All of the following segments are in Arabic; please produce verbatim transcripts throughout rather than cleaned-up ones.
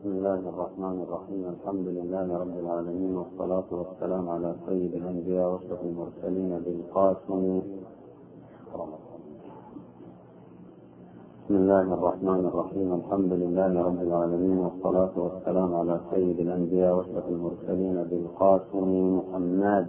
بسم الله الرحمن الرحيم. الحمد لله رب العالمين، والصلاة والسلام على سيد الأنبياء وأشرف المرسلين بالقاسم. بسم الله الرحمن الرحيم. الحمد لله رب العالمين، والصلاة والسلام على سيد الأنبياء وأشرف المرسلين بالقاسم محمد.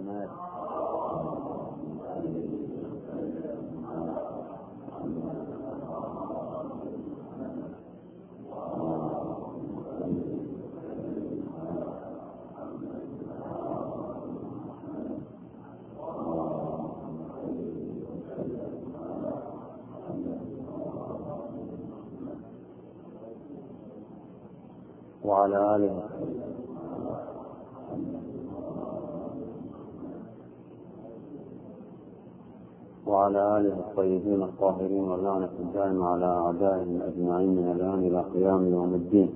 وعلى آله وعلى آله الطيبين الطاهرين، واللعنة الدائمة على أعدائهم أجمعين من الآن إلى قيام يوم الدين.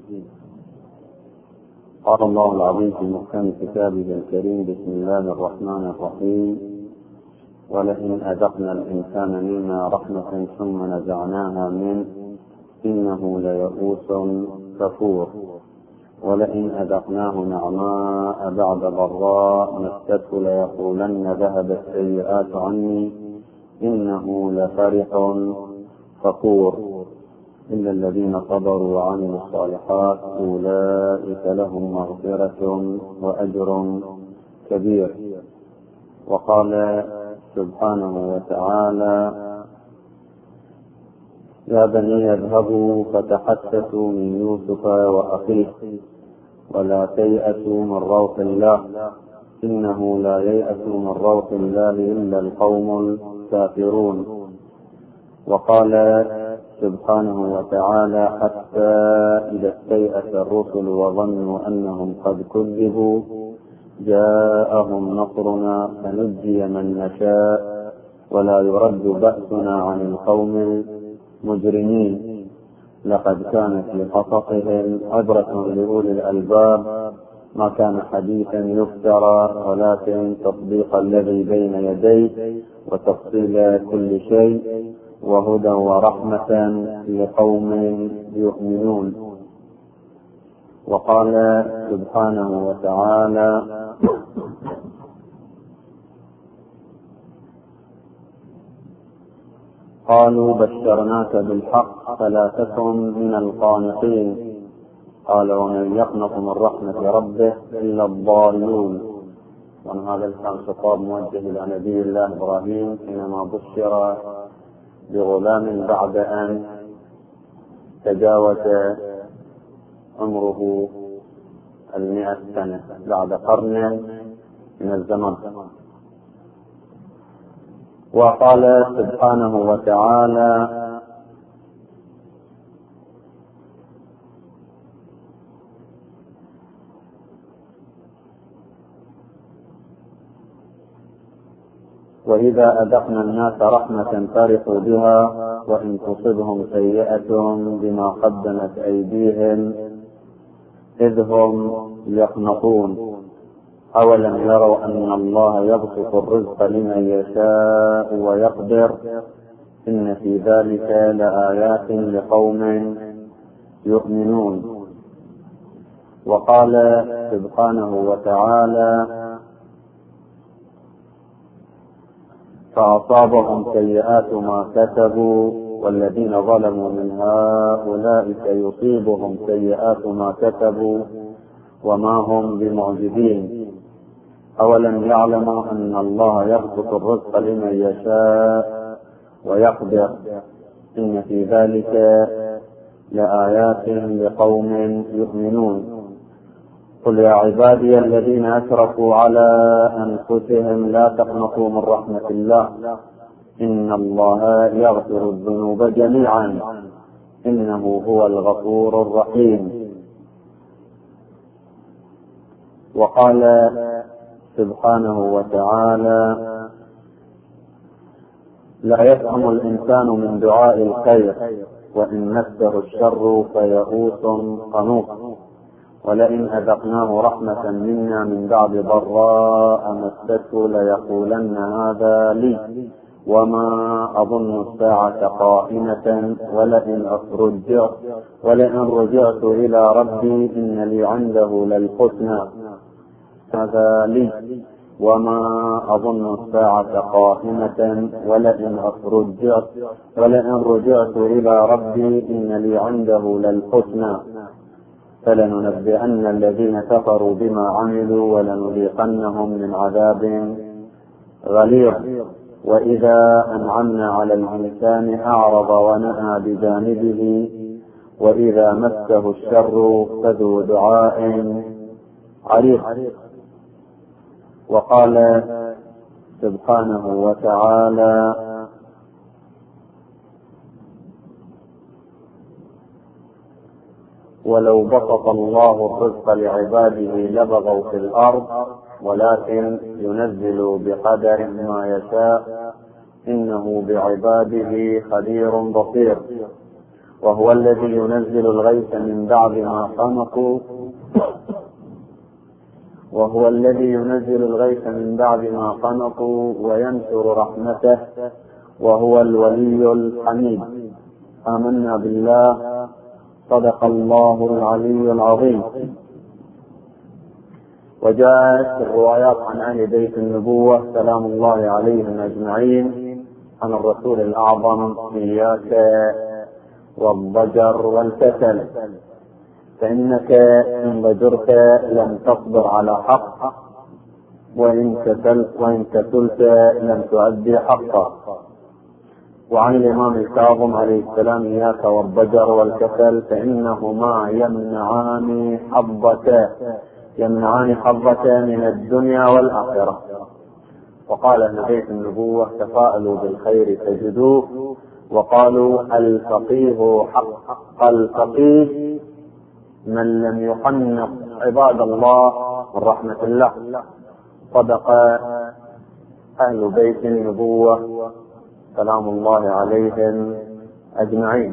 قال الله العظيم في محكم كتابه الكريم: بسم الله الرحمن الرحيم: ولئن أذقنا الإنسان منا رحمة ثم نزعناها منه إنه ليئوس كفور. ولئن أذقناه نعماء بعد ضراء مسته ليقولن ذهب السيئات عني إنه لفرح فخور. إلا الذين صبروا وعملوا الصالحات أولئك لهم مغفرة وأجر كبير. وقال سبحانه وتعالى: يا بني اذهبوا فتحسسوا من يوسف وأخيه ولا تيأسوا من روح الله إنه لا ييأس من روح الله إلا القوم الكافرون. وقال سبحانه وتعالى: حتى إذا استيأس الرسل وظنوا أنهم قد كذبوا جاءهم نصرنا فنجي من نشاء ولا يرد بأسنا عن القوم المجرمين. لقد كان في قصصهم عبرة لأولي الألباب ما كان حديثا يفترى ولكن تصديق الذي بين يديه وتفصيل كل شيء وهدى ورحمة لقوم يؤمنون. وقال سبحانه وتعالى: قالوا بشرناك بالحق فلا تكن من القانطين. قال: ومن يقنط من رحمة ربه إلا الضالون. وأن هذا كان خطاب موجه إلى نبي الله إبراهيم حينما بشر بغلام بعد أن تجاوز عمره المئة سنة، بعد قرن من الزمن. وقال سبحانه وتعالى: وإذا أذقنا الناس رحمة فرحوا بها وإن تصبهم سيئة بما قدمت أيديهم إذ هم يقنطون. أولم يروا أن الله يبسط الرزق لمن يشاء ويقدر إن في ذلك لآيات لقوم يؤمنون. وقال سبحانه وتعالى: فأصابهم سيئات ما كسبوا والذين ظلموا من هؤلاء سيصيبهم سيئات ما كسبوا وما هم بمعجزين. أولم يعلموا أن الله يبسط الرزق لمن يشاء ويقدر إن في ذلك لآيات لقوم يؤمنون. قل يا عبادي الذين أسرفوا على أنفسهم لا تقنطوا من رحمة الله إن الله يغفر الذنوب جميعا إنه هو الغفور الرحيم. وقال سبحانه وتعالى: لا يسأم الإنسان من دعاء الخير وإن مسه الشر فيئوس قنوط. ولئن أذقناه رحمة منا من بعد ضراء مسته ليقولن هذا لي وما أظن الساعة قائمة ولئن رجعت ولئن رجعت إلى ربي إن لي عنده للحسنى. هذا لي. وما أظن الساعة قائمة ولئن رجعت ولئن رجعت إلى ربي إن لي عنده للحسنى فلننبئن الذين كفروا بما عملوا ولنذيقنهم من عذاب غليظ. وإذا أنعمنا على الإنسان أعرض ونأى بجانبه وإذا مسه الشر فذو دعاء عريض. وقال سبحانه وتعالى: ولو بسط الله الرزق لعباده لبغوا في الأرض ولكن ينزل بقدر ما يشاء إنه بعباده خبير بصير. وهو الذي ينزل الغيث من بعد ما قنطوا وهو الذي ينزل الغيث من بعد ما قنطوا وينشر رحمته وهو الولي الحميد. آمنا بالله. صدق الله العلي العظيم. وجاءت الروايات عن أهل بيت النبوة سلام الله عليهم أجمعين عن الرسول الأعظم: إياك والضجر والكسل، فإنك إن ضجرت لم تصبر على حق، وإن كسلت وإن كسلت لم تؤدي حقا. وعن الإمام الكاظم عليه السلام: إياك والضجر والكسل فإنهما يمنعان حظك يمنعان حظك من الدنيا والآخرة. وقال أهل بيت النبوة: تفاءلوا بالخير تجدوه. وقالوا: الفقيه حق الفقيه من لم يقنط عباد الله من رحمة الله. صدق أهل بيت النبوة سلام الله عليهم أجمعين.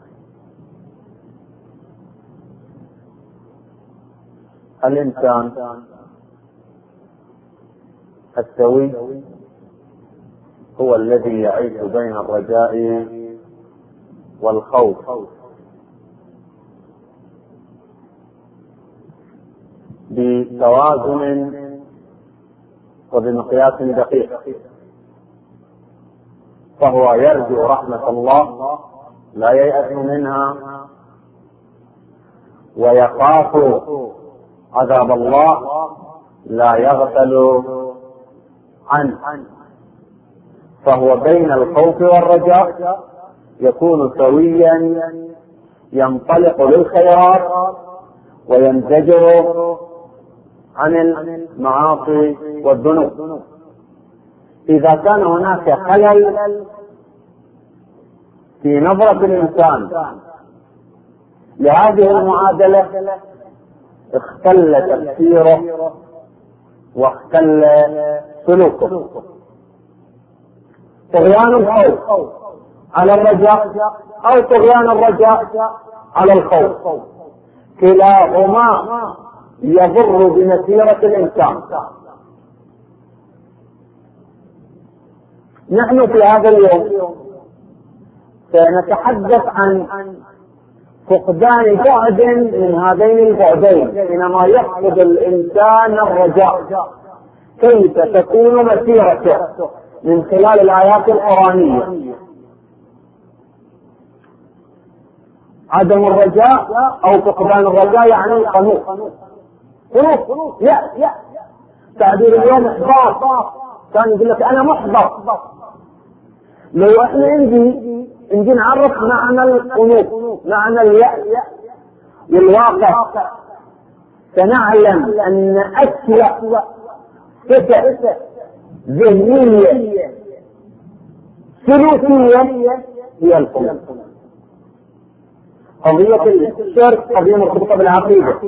الإنسان السوي هو الذي يعيش بين الرجاء والخوف، بتوازن وبمقياس دقيق، فهو يرجو رحمة الله لا ييأس منها، ويخاف عذاب الله لا يغفل عنه، فهو بين الخوف والرجاء، يكون سويا ينطلق للخيرات وينزجر عن المعاصي والذنوب. إذا كان هناك خلل في نظرة الإنسان لهذه المعادلة اختل تفسيره واختل سلوكه. طغيان الخوف على الرجاء أو طغيان الرجاء على الخوف، كلاهما يضر بمسيرة الإنسان. نحن في هذا اليوم سنتحدث عن فقدان بعد من هذين البعدين حينما يفقد الإنسان الرجاء، كيف تكون مسيرته من خلال الآيات القرآنية. عدم الرجاء أو فقدان الرجاء يعني القنوط، قنوط يأس، تعبير اليوم إحباط، كان يقول لك أنا محبط. لو احنا نجي نجي نعرف معنى القنوط، معنى اليأس والواقع، سنعلم أن أسوأ صفة ذهنية سلوكية هي القنوط. قضية الشرك قضية مرتبطة بالعقيدة،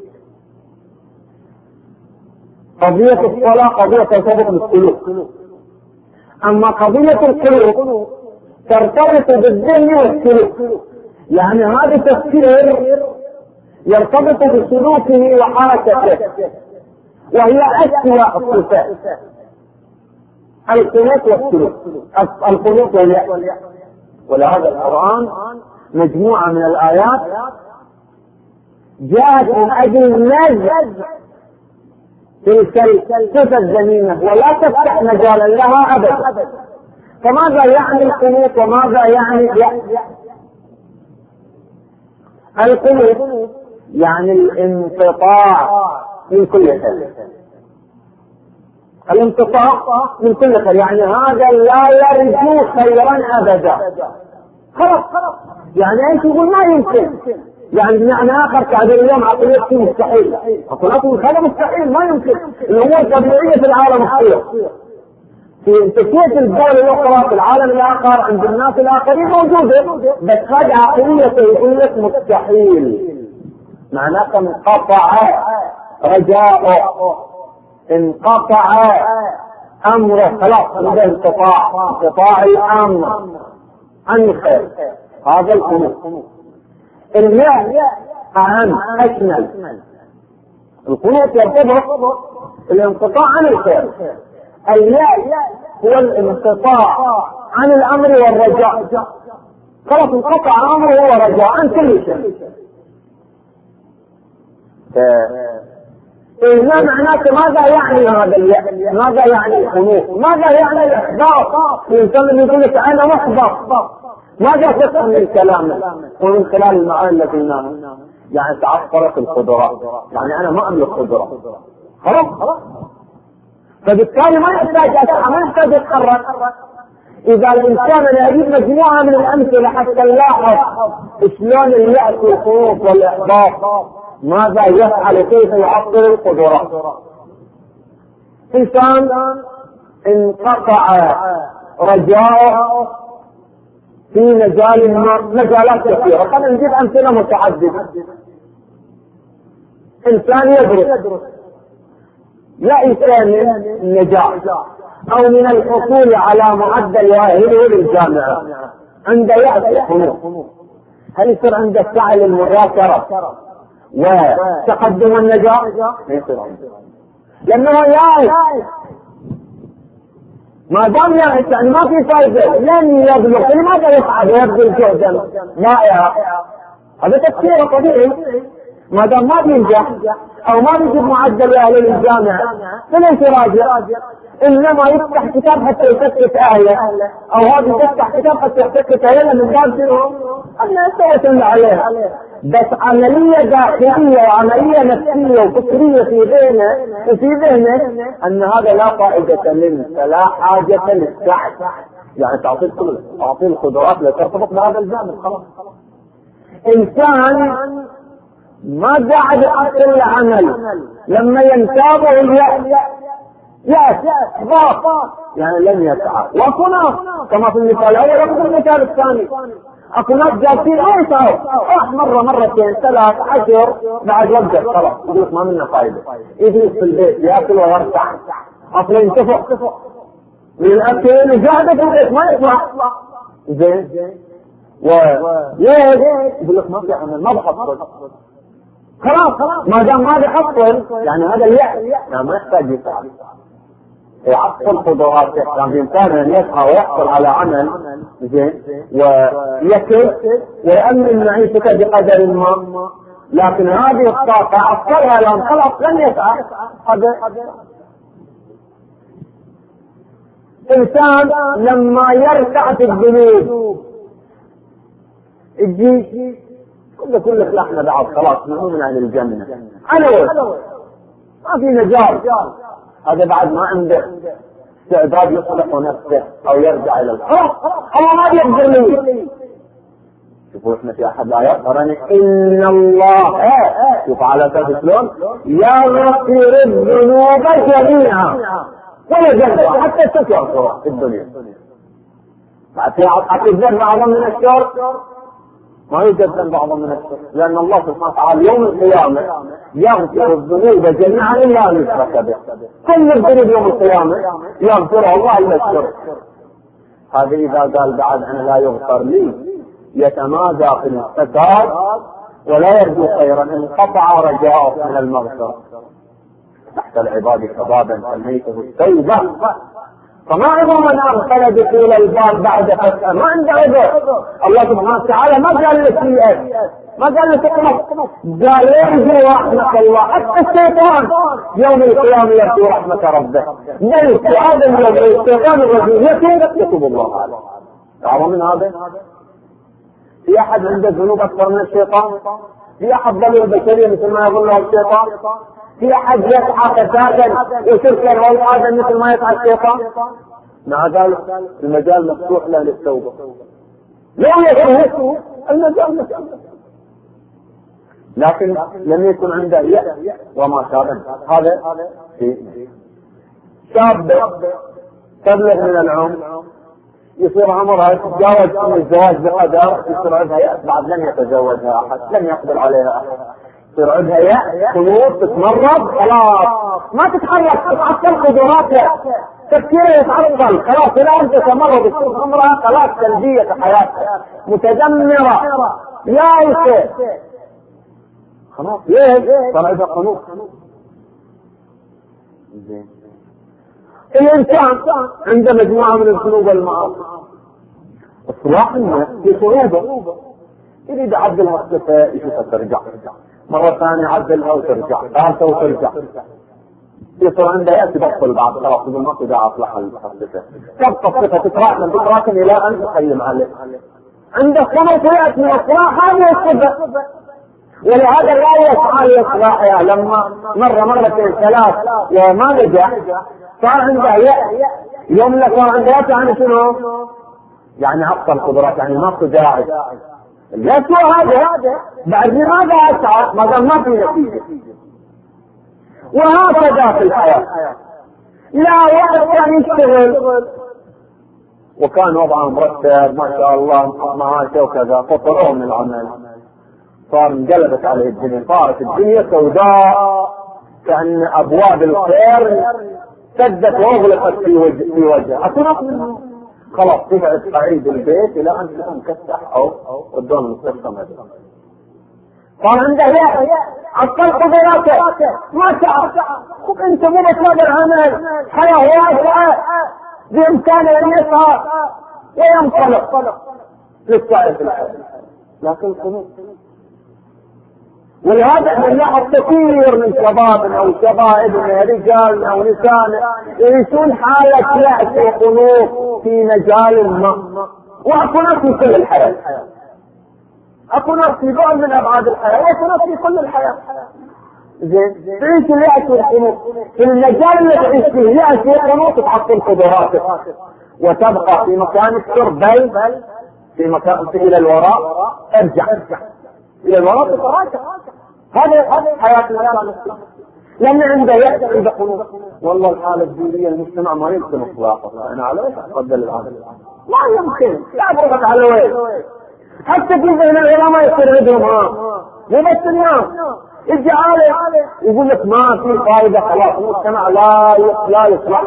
قضية الصلاة قضية ترتبط بالسلوك. أما قضية القلوب ترتبط بالذهن والسلوك، يعني هذا تفكير يرتبط بسلوكه وحركته، وهي أسوأ الصفات. القنوت والسلوك، القنوت واليأس. ولهذا القرآن مجموعة من الآيات جاءت من أجل نزع تلك الصفة الذميمة ولا تفتح مجالا لها أبدا. فماذا يعني القنوت وماذا يعني اليأس؟ القنوت يعني الانقطاع من كل خير، الانقطاع من كل خير، يعني هذا لا يرجو خيرا أبدا. خلاص يعني أنت تقول ما يمكن، يعني بمعنى آخر تعبير اليوم عقلية مستحيل، أقول هذا مستحيل ما يمكن، الأمور طبيعية في العالم الخير، في انتشية الدول الأخرى في العالم الآخر عند الناس الآخرين موجودة، بس هذه عقلية يقول لك مستحيل، معناه انقطع رجاؤه، انقطع أمره، خلاص عنده انقطاع، انقطاع الأمر عن الخير. هذا القنوط. الياء أهم أشمل، القنوط يرتبط الانقطاع عن الخير، الياء هو الانقطاع عن الأمر والرجاء، خلاص انقطع أمره ورجاء عن كل شيء. ما معناته ماذا يعني هذا الياء؟ ماذا يعني القنوط؟ ماذا يعني الإحباط؟ الإنسان يقول لك أنا محبط، ماذا تفهم من كلامه ومن خلال المعاني التي قلناها؟ يعني تعثرت القدرات، يعني أنا ما أملك قدرة، خلاص. فبالتالي ما يحتاج أسعى، ما يحتاج يتحرك. إذا الإنسان أنا أجيب مجموعة من الأمثلة حتى نلاحظ شلون اليأس والخوف والإحباط ماذا يفعل، كيف يعطل القدرات. إنسان انقطع رجاؤه في مجال مجالات كثيرة، خلينا نجيب أمثلة متعددة. إنسان يدرس يأس من النجاح أو من الحصول على معدل يؤهله للجامعة، عنده يأس خنوق، هل يصير عنده سعي للمذاكرة وتقدم النجاح؟ لأنه يأس، ما دام يأس يعني ما في فائدة، لن يبلغ، لماذا يصعد ويبذل جهدا ضائعا؟ هذا تفكير طبيعي، ما دام ما بينجح او ما بيجيب معدل اهله للجامعه فليس راجع، انما يفتح كتاب حتى يسكت اهله، او هذا يفتح كتاب حتى يسكت اهله من باب شنو؟ انا سويت اللي عليها، بس عمليه داخليه وعمليه نفسيه وفكريه في ذهنه وفي ذهنه ان هذا لا فائده منه، فلا حاجه للسعي، يعني تعطيه كل تعطيه القدرات لترتبط بهذا الجانب. خلاص انسان ما قاعد يحصل العمل لما ينتابه اليأس، يأس ضعف يعني لن يسعى. وقناط كما في المثال الأول وفي المثال الثاني، أقناط جالسين ما يسعوا، راح مرة مرتين ثلاث عشر بعد وقت خلاص يقول ما منا فايدة، يجلس في البيت يأكل ويرتاح، أصلا ينتفع من الأكل وجاهده في البيت ما يطلع زين، وليه يقول لك ما في عمل ما بحصل، خلاص ما دام ما بيحصل يعني هذا اليأس يعني ما يحتاج يسعى، يعطل قدراته. كان بإمكانه أن يسعى ويحصل على عمل زين ويكل ويأمن معيشته بقدر ما، لكن هذه الطاقة عطلها لأن خلاص لن يسعى. هذا إنسان لما يرتع في الذنوب يجي كل كل خلقنا بعض خلاص نؤمن عن الجنة أنا وين ما في نجاة، هذا بعد ما عنده استعداد يصلح نفسه أو يرجع إلى الخلاص الله ما يقدر لي. شوفوا احنا في أحد الآيات قرأنا إن الله شوف على أساس شلون يغفر الذنوب جميعا ولا جنة حتى تكفر في الدنيا، بعد في الذنب أعظم من الشر ما يوجد ذنب أعظم من الشرك، لأن الله سبحانه وتعالى يوم القيامة يغفر الذنوب جميعا إلا أن يشرك به، كل الذنوب يوم القيامة يغفرها الله إلا الشرك. هذا إذا قال بعد أنا لا يغفر لي يتمادى في الفساد ولا يرجو خيرا، انقطع رجاؤه من المغفرة. تحت العباد شبابا سميته التوبة فما عذر من أغفل دخول الباب بعد فتح، ما عنده عذر. الله سبحانه وتعالى ما قال لك فيه، ما قال لك اقنط، قال يرجو رحمة الله. حتى الشيطان يوم القيامة يرجو رحمة ربه. ليس هذا اليوم الشيطان الرجيم يتوب يتوب الله عليه. تعرفوا من هذا؟ في أحد عنده ذنوب أكثر من الشيطان؟ في أحد ضل البشرية مثل ما يظنه الشيطان؟ في أحد يسعى فسادا وشركا والعادا مثل ما يسعى الشيطان؟ مع ذلك المجال مفتوح له للتوبة. لو يتوب المجال مفتوح، لكن لم يكن عنده يأس وما شابه. هذا شاب تبلغ من العمر يصير عمرها يتجاوز عن الزواج بقدر، يصير عندها يأس بعد لن يتزوجها أحد، لن يقبل عليها أحد، يصير عندها يأس، قلوب تتمرض، خلاص ما تتحرك، تتعطل قدراتها، تفكيرها يتعطل، خلاص إلى أن تتمرض تصير عمرها خلاص سلبية في حياتها، متدمرة، يائسة، خلاص ليه؟ صار عندها قنوط. زين الإنسان عنده مجموعة من الذنوب والمعاصي، إصلاح النفس في صعوبة، يريد يعدلها الصفة يشوفها ترجع، مرة ثانية يعدلها وترجع، ثالثة وترجع، يصير عنده يأس يبطل بعد خلاص يقول ما قدر أصلح الصفة، تبقى الصفة تتراكم تتراكم إلى أن تقيم عليه. عنده قنوط ويأس من إصلاح هذه الصفة، ولهذا لا يسعى لإصلاحها. لما مرة مرتين ثلاث وما نجح صار عنده يأس، يوم لا صار عنده يأس يعني شنو؟ يعني عطل قدرات، يعني ما داعي. اليأس هذا بعد لماذا أسعى؟ ما دام ما في نتيجة. وهكذا في الحياة، لا واحد كان يشتغل وكان وضعه مرتب ما شاء الله معاشه وكذا، فطروه من العمل، صار انقلبت عليه الدنيا، صارت الدنيا سوداء كأن أبواب الخير سدت واغلقت في وجه في وجهه. أتنق منه خلاص تقعد قاعد البيت إلى أن تكون كسح أو قدام المستشفى مدرسة. صار عنده يأس، عطل قدراته، ما تعرف خب أنت مو بتلاقي العمل، حياة واسعة بإمكانه أن يسعى وينطلق للسعي في الحياة، لكن القنوط. ولهذا نلاحظ كثير من شبابنا وشبائبنا رجالنا ونسائنا يعيشون حالة يأس وقنوط في مجال ما، واكو ناس في كل الحياة، اكو ناس في بعض من ابعاد الحياة، واكو ناس في كل الحياة. زين تعيش اليأس والقنوط في المجال اللي تعيش فيه يأس وقنوط، تحصل قدراتك وتبقى في مكانك، سر بل في مكانك الى الوراء، ارجع الى الوراء تتراجع. هذا حياة الإنسان، لأن عنده يأس عنده قنوط. والله الحالة الدينية المجتمع ما يمكن إصلاحه، أنا على وين أتقبل العمل؟ ما يمكن، لا برغت على وين. حتى في ذهن العلماء يصير عندهم ها مو بس الناس يجي عالم يقول لك ما في فائدة، خلاص المجتمع لا لا يصلح.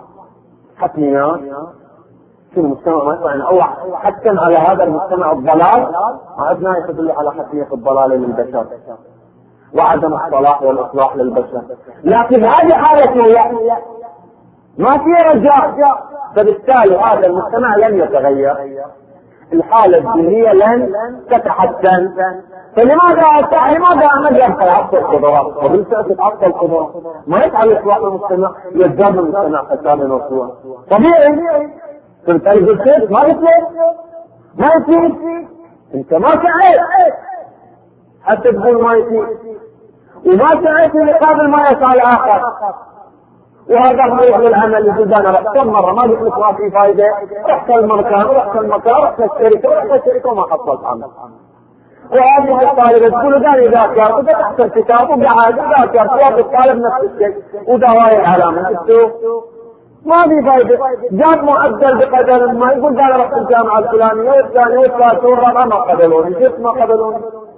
حتميات في المجتمع ما يصلح، الله حتى على هذا المجتمع الضلال ما عدنا يدل على حتمية الضلال للبشر وعدم الصلاح والإصلاح للبشر. لكن هذه حالة يأس ما في رجاء، فبالتالي هذا المجتمع لن يتغير، الحالة الدينية لن تتحسن. فلماذا لماذا أنا يبقى يعطل القدرات؟ وبالتالي تتعطل القدرات ما يفعل إصلاح المجتمع، يزداد المجتمع فسادا وسوءا. طبيعي كنت أجل كيف ما يصير ما يصير أنت ما سعيت حتى تقول ما يصير، وما سعيت لمقابل ما يسعى الآخر. وهذا هو يحل العمل الجدان. كم مرة ما قلت لك ما في فائدة، رحت المكان رحت المكان رحت الشركة رحت الشركة وما حصلت عمل. وهذه الطالبة تقول قال إذا كان وده تحت الكتاب وقعد إذا كان وقت الطالب نفس الشيء وده هاي العلامة شفتوا ما في فائدة. جاب معدل بقدر ما يقول قال رحت الجامعة الفلانية والثانية والثالثة والرابعة ما قبلوني، جبت ما قبلوني.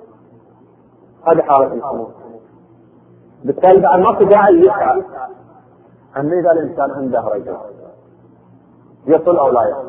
هذه حالة القنوط. بالتالي بعد ما داعي يسعى أن إذا الإنسان عنده رجاء يصل أو لا يصل.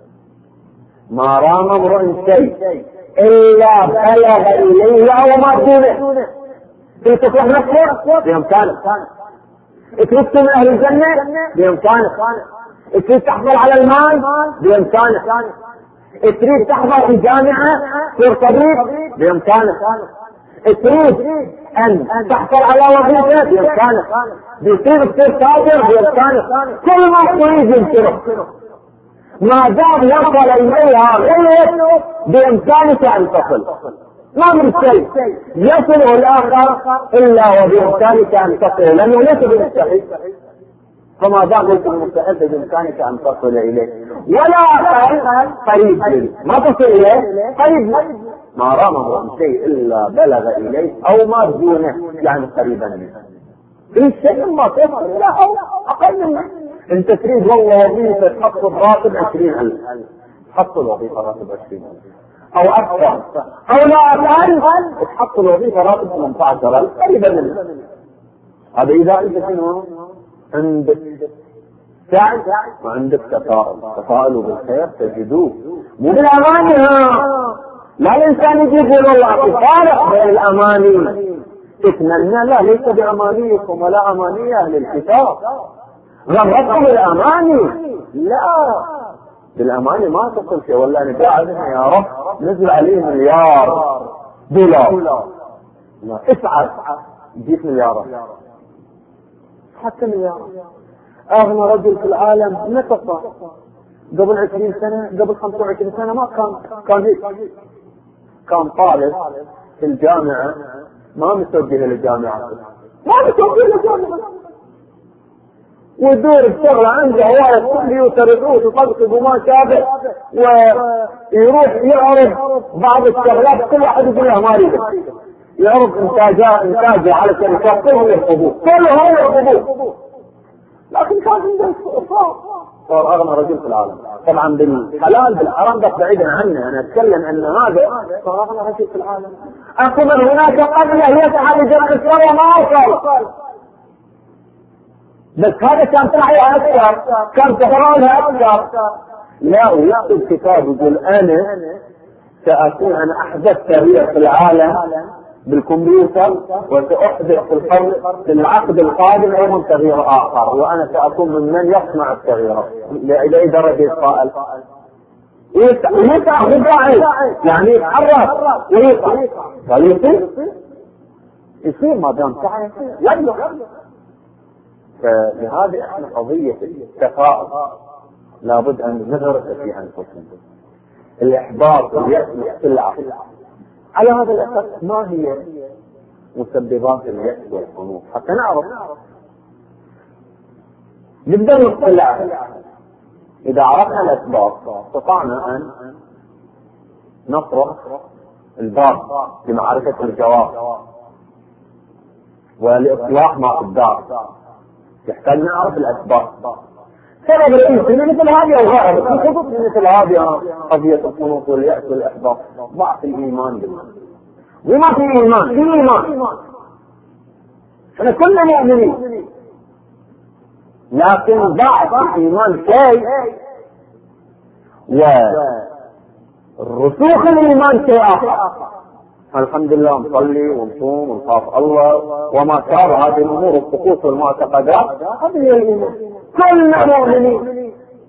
ما رام امرؤ شيء إلا بلغ إليه أو ما دونه. تفتح نفسه بإمكانه، تركت من أهل الجنة بإمكانه، تريد تحصل على المال بإمكانك، تريد تحضر في جامعة تصير طبيب بإمكانك، تريد أن تحصل على وظيفة بإمكانك، بيصير تصير تاجر بإمكانك، كل ما تريد يمكنك ما دام وصل إليها غير بإمكانك أن تصل. ما من شيء يصل الآخر إلا وبإمكانك أن تصل، لأنه ليس بمستحيل، فما دام ليس بمستحيل بإمكانك أن تصل إليه، ولا أقل قريب ما تصل إليه قريب، ما رمه عن شيء إلا بلغ إليه أو ما دونه يعني قريبا منه. في شيء ما تصل لا أو أقل منه. أنت تريد والله وظيفة تحط الراتب عشرين ألف، تحط الوظيفة راتب عشرين ألف أو أكثر، أو لا أقل تحط الوظيفة راتب ثمانية عشر ألف قريبا منه. هذا إذا أنت شنو عندك سعي وعندك تفاؤل، تفاؤلوا بالخير تجدوه، مو بالأماني. لا الإنسان يجي يقول والله تفارق بين الأماني تتمنى، لا ليس بأمانيكم ولا أماني أهل الكتاب، غرقوا بالأماني، لا بالأماني ما تصل شيء. والله أنا قاعد يا رب نزل عليه مليار دولار، لا اسعد يجيك مليارات، حتى مليار. أغنى رجل في العالم متى صار؟ قبل عشرين سنة، قبل خمسة وعشرين سنة ما كان كان هيك. كان طالب في الجامعة ما متوجه للجامعة، ما متوجه للجامعة، ويدور الشغل عنده هواية كمبيوتر، يروح يطبق وما شابه، ويروح يعرض بعض الشغلات كل واحد يقول له ما يريد، يعرض انتاجه انتاجه على شركات كلهم يرفضوه، كلهم يرفضوه، لكن كان عنده صار صار اغنى رجل في العالم. طبعا بالحلال بالحرام بس بعيدا عنه، انا اتكلم ان هذا صار اغنى رجل في العالم. اكو من هناك قبله يسعى لجمع الثروه ما وصل، بس هذا كان تحيا اكثر، كان تفرالها اكثر. لا ويكتب كتاب يقول انا ساكون انا احدث تغيير في العالم بالكمبيوتر، وسأحدث في القرن في العقد القادم ايضا تغيير اخر، وانا ساكون ممن يصنع التغييرات. الى اي درجه يتفائل؟ يسعى خداعي يعني يتحرك ويسعى، فيصير يصير ما دام سعى يبلغ. فلهذه احنا قضيه التفاؤل لابد ان نغرس في انفسنا. الاحباط واليأس والسلعه. على هذا الاساس ما هي مسببات اليأس والقنوط حتى نعرف نبدأ نطلع. إذا عرفنا الأسباب استطعنا أن نطرق الباب لمعرفة الجواب ولإصلاح ما في الدار. يحتاج نعرف الأسباب. سبب رئيسي مثل هذه أو غيرها، في خطوط مثل هذه قضية القنوط واليأس والإحباط، ضعف الإيمان بالله. وما في إيمان، في إيمان، احنا كلنا مؤمنين، لكن ضعف الإيمان شيء والرسوخ الإيمان شيء آخر. الحمد لله نصلي ونصوم ونخاف الله وما شابه هذه الأمور الطقوس والمعتقدات، هذه هي الإيمان، كلنا مؤمنين،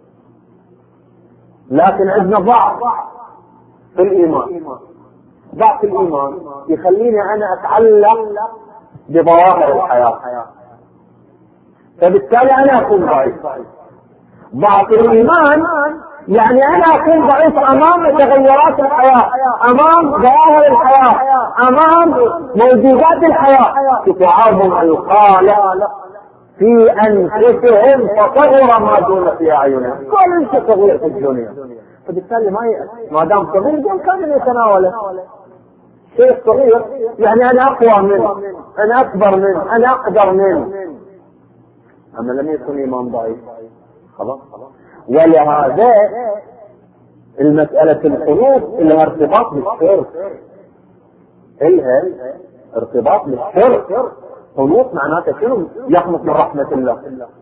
لكن عندنا ضعف في الإيمان. ضعف الإيمان يخليني أنا أتعلق بظواهر الحياة، فبالتالي أنا أكون ضعيف. ضعف الإيمان يعني أنا أكون ضعيف أمام تغيرات الحياة، أمام ظواهر الحياة، أمام موجودات الحياة. تتعاظم الخالق في أنفسهم فصغر ما دون في أعينهم، كل شيء صغير في الدنيا. فبالتالي ما ي... ما دام صغير بإمكانه يتناوله. شيء صغير يعني أنا أقوى منه، أنا أكبر منه، أنا أقدر منه. أما لم يكن إيمان ضعيف خلاص. ولهذا المسألة القنوط لها ارتباط بالشرك، لها ارتباط بالشرك. قنوط معناته شنو؟ يقنط من رحمة الله،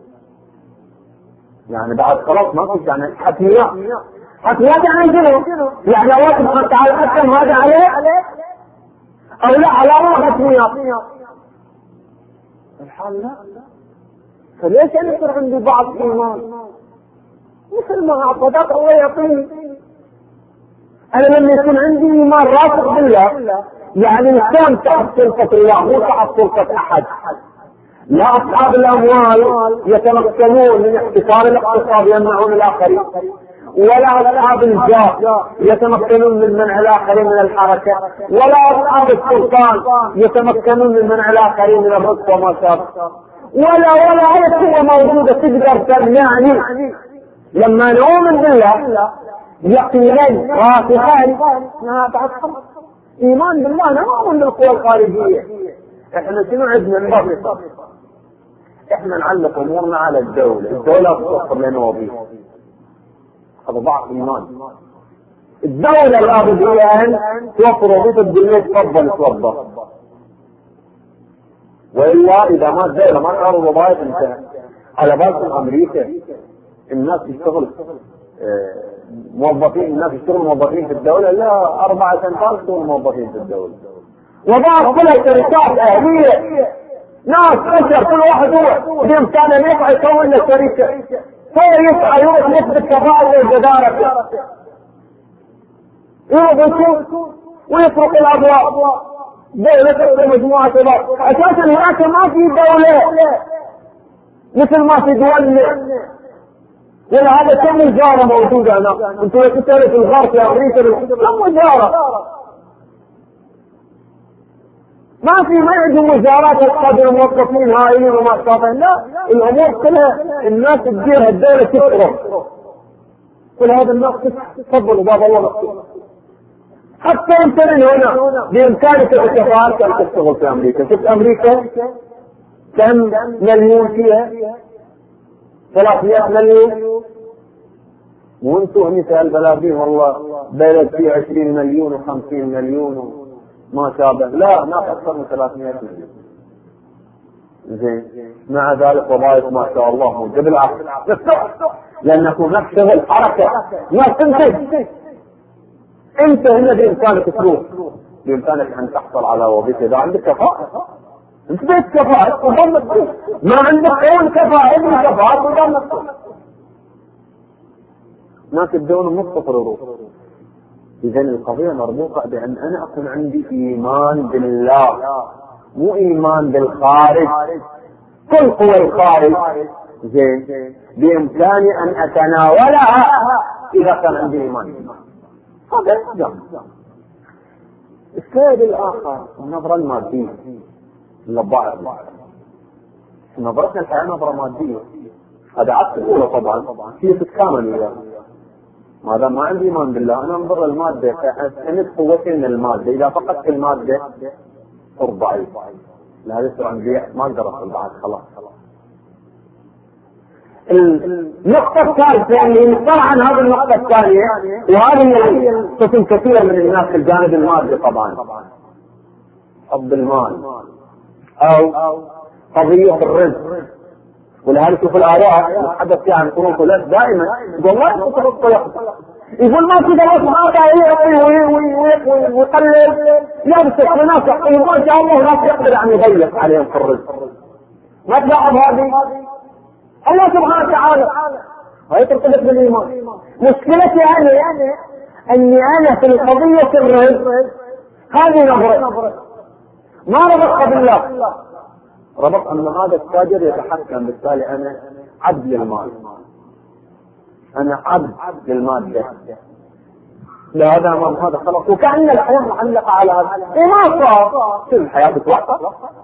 يعني بعد خلاص ما فيش، يعني حتميات. حتميات يعني شنو؟ يعني الله سبحانه وتعالى حكم هذا عليه أو لا على الله حتميات. الحال لا. فليش أنا يصير عندي ضعف إيمان؟ مثل ما أعطاك الله يعطيني. أنا لما يكون عندي إيمان راسخ بالله يعني الإنسان تحت سلطة الله مو تحت سلطة أحد. لا أصحاب الأموال يتمكنون من احتكار الاقتصاد يمنعون الآخرين، ولا أصحاب الجاه يتمكنون من منع الآخرين من الحركة، ولا أصحاب السلطان يتمكنون من منع الآخرين من الرزق وما شابه، ولا ولا أي قوة موجودة تقدر تمنعني. لما نؤمن بالله يقينين راسخين ما تعصب إيمان بالله نؤمن بالقوى الخارجية. إحنا شنو عندنا نبغي؟ إحنا نعلق أمورنا على الدولة، الدولة توفر لنا وظيفة، هذا ضعف إيمان. الدولة الأرضية أن توفر وظيفة بالله تفضل توظف، وإلا إذا ما الدولة ما تعرض وظائف انتهى. على بالكم أمريكا الناس تشتغل موظفين، الناس يشتغلوا موظفين في الدولة، لا أربعة أنفار يشتغلوا موظفين في الدولة، وظائف كلها شركات أهلية، ناس بشر كل واحد هو بإمكانه أن يسعى يكون له شركة، هو يسعى يروح يثبت كفاءة وجدارته، يروح يشوف ويطرق الأبواب دولة مجموعة أبواب. أساسا هناك ما في دولة مثل ما في دولنا، ولا هذا كم وزارة موجودة هنا. انتوا تسألوا في الغرب في أمريكا كم وزارة؟ ما في ما عندهم وزارات القدر موظفين هائلين وما شابه، لا الأمور كلها الناس تديرها الدولة تتصرف. كل هذا الناس تفضلوا باب الله. حتى انت من هنا بإمكانك بكفاءتك أن تشتغل في أمريكا. شوف أمريكا كم مليون فيها؟ ثلاثمائة مليون، وانتوا هني في البلادين والله بلد فيه عشرين مليون وخمسين مليون ما شابه، لا ناس أكثر من ثلاثمائة مليون. زين، مع ذلك وظائف ما شاء الله موجودة بالعكس، لأنك نفسه حركة ما تنتج. أنت هنا بإمكانك تروح، بإمكانك أن تحصل على وظيفة إذا عندك كفاءة. أنت بيت كفاءة وضمت، ما عندك أول كفاءة ابن كفاءة وضمت، ما تبدون مصطفى روح. إذا القضية مربوطة بأن أنا أكون عندي إيمان بالله، مو إيمان بالخارج. كل قوى الخارج زين بإمكاني أن أتناولها إذا كان عندي إيمان. هذا جمع. السبب الآخر النظرة المادية، الضعف. نظرتنا الحياة نظرة مادية، هذا عكس الأولى طبعا، هي تتكامل وياه. ماذا ما عندي إيمان بالله أنا أنظر المادة فأستند قوتي من المادة، إذا فقدت المادة صرت ضعيف، لا يصير عندي ما أقدر أصل بعد خلاص. النقطة الثالثة اللي نطلع عن هذه النقطة الثانية، وهذه قسم كثير من الناس في الجانب المادي طبعا، حب المال أو قضية الرزق. ولهذا شوف الآيات نتحدث فيها عن قرون ثلاث دائما يقول الله يقول يقول ما كذا الله سبحانه يعطي ويقلل يمسك وناس يعطيه ما شاء الله لا يقدر أن يضيق عليهم في الرزق. ما تلاحظ هذه؟ الله سبحانه وتعالى هاي ترتبط بالإيمان. مشكلتي أنا أني أنا في القضية الرزق هذه نظرة ما ربطها بالله، ربط أن هذا التاجر يتحكم، بالتالي أنا عبد للمال، أنا عبد للمادة. لا هذا أمام هذا خلاص، وكأن الحياة معلقة على هذا. وما صار كل الحياة تتوقف،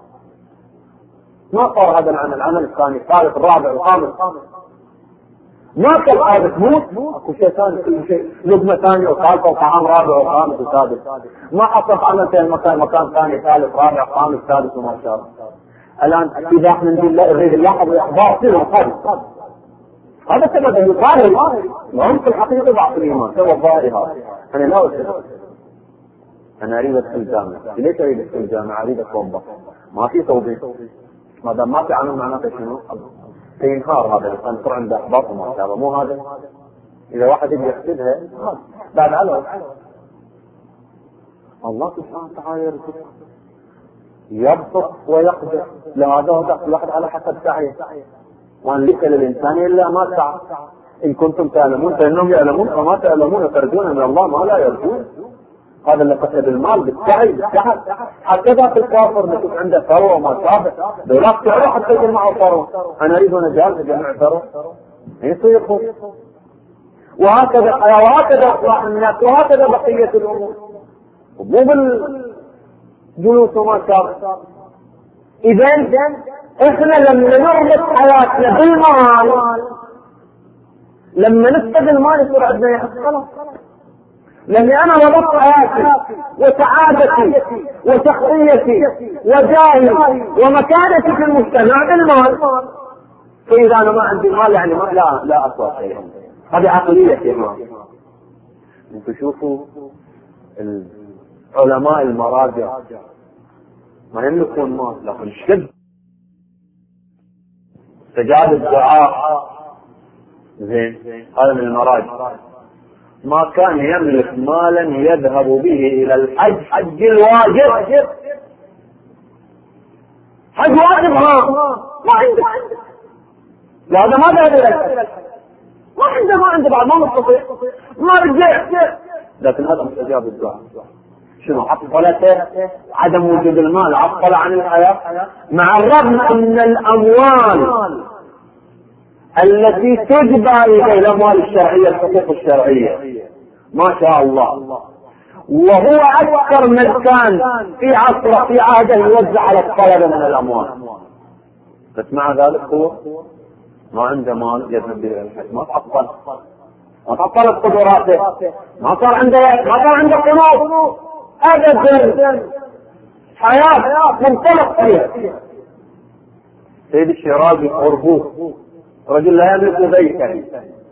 ما صار هذا العمل، العمل الثاني الثالث الرابع الخامس ما كان هذا تموت اكو شيء ثاني، كل شيء لقمة ثانية وثالثة وطعام رابع وخامس وسادس، ما حصل عمل في المكان مكان ثاني ثالث رابع خامس سادس وما شاء الله. الآن إذا احنا نريد اللحظة والإحباط فيه القلب، هذا سبب الظاهر وعمق الحقيقة ضعف الإيمان. سوى الظاهر هذا أنا لا أريد، أنا أريد أدخل الجامعة. ليش أريد أدخل الجامعة؟ أريد أتوظف، ما في توظيف، ما دام ما في عمل معناته شنو؟ ينهار هذا الإنسان، يصير عنده إحباط وما شاء الله. مو هذا إذا واحد يبي يحسدها بعد علو الله سبحانه وتعالى يرزق يبسط ويقدر، لا هذا هو الواحد على حسب سعيه، وأن ليس للإنسان إلا ما سعى. إن كنتم تعلمون فإنهم يعلمون كما تعلمون، ترجون من الله ما لا يرجون. هذا اللي قصد المال بالسعي بالسحر. حتى ذاك الكافر اللي يكون عنده ثروة وما شابه دولات تعرف حتى يجمعوا ثروة، أنا أريد أن أجعل جمع ثروة يصير. وهكذا الحياة، وهكذا إصلاح الناس، وهكذا بقية الأمور، مو بالجلوس وما شابه. إذن إحنا لما نربط حياتنا بالمال، لما نفقد المال يصير عندنا يحصل. لأني أنا ربطت حياتي وسعادتي وشخصيتي وجاهي ومكانتي في المجتمع بالمال، فإذا أنا ما عندي مال يعني ما لا لا أسوى شيء. هذه عقلية يا جماعة. أنتم شوفوا العلماء المراجع ما يملكون مال، لكن الشد استجاب الدعاء زين. هذا من المراجع. ما كان يملك مالا يذهب به إلى الحج، حج الواجب، حج واجب ها ما عنده، لا هذا ما ذهب إلى الحج، ما عنده ما عنده بعد ما مستطيع ما رجع. لكن هذا مستجاب الدعاء. شنو عطلته؟ عدم وجود المال عطل عن الحياة، مع الرغم أن الأموال التي تجبى إليه الأموال الشرعية الحقوق الشرعية ما شاء الله، وهو أكثر من كان في عصره في عهده يوزع على الطلبة من الأموال، بس مع ذلك هو ما عنده مال يذهب به الحج، ما تعطل ما تعطلت قدراته، ما صار عنده ما صار عنده قلوب أبدا، حياة منطلق فيها. سيد الشيرازي قربوه رجل لا يملك بيتا،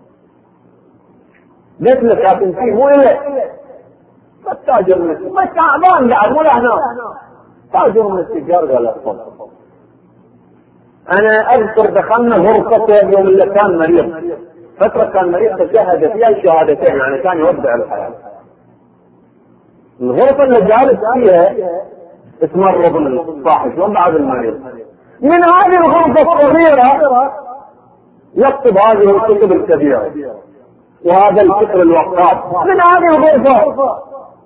بيت لك لكن فيه مو إليه، فالتاجر من التجار بس تعبان بعد ولا هنا، تاجر من التجار قال أفضل. أنا أذكر دخلنا غرفته يوم اللي كان مريض، فترة كان مريض تشهد فيها الشهادتين، يعني كان يودع الحياة. الغرفة اللي جالس فيها تمرض الصاحب يوم بعد المريض، من هذه الغرفة الصغيرة يكتب هذه الكتب الكبيرة وهذا الفكر الوقاف من هذه الغرفة.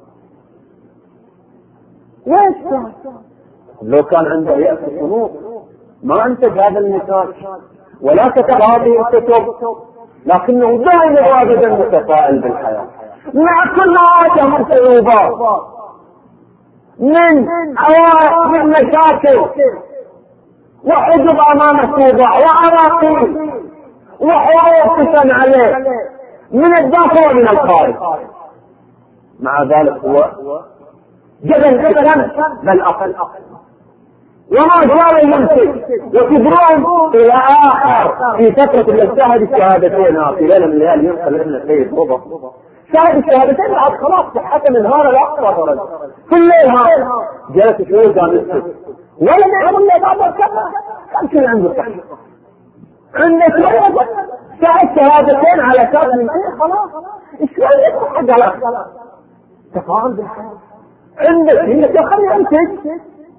ليش؟ لو كان عنده يأس الصنوط ما انتج هذا النتاج ولا كتب هذه الكتب، لكنه دائما وابدا متفائل بالحياة مع كل هذه الصعوبات من عوائق من مشاكل وحجب امام الصوبة وعراقيل وحروب تسن عليه من الداخل ومن الخارج. مع ذلك هو جبل جبلا بل اقل وما زال يمسك وتدرون الى اخر في فترة الاجتهاد الشهادتين في ليلة من الليالي ينقل ابن السيد رضا شاهد الشهادتين بعد خلاص صحة من هذا الاقصى كل ليل هذا جلس شوية قام يسكت ولا يقول لي بابا كم كم كان عنده صحة عندك شوية شاهد شهادتين على كاس من خلاص شوية يصحق على تفاعل بالحياة عندك عندك يا خلي انتج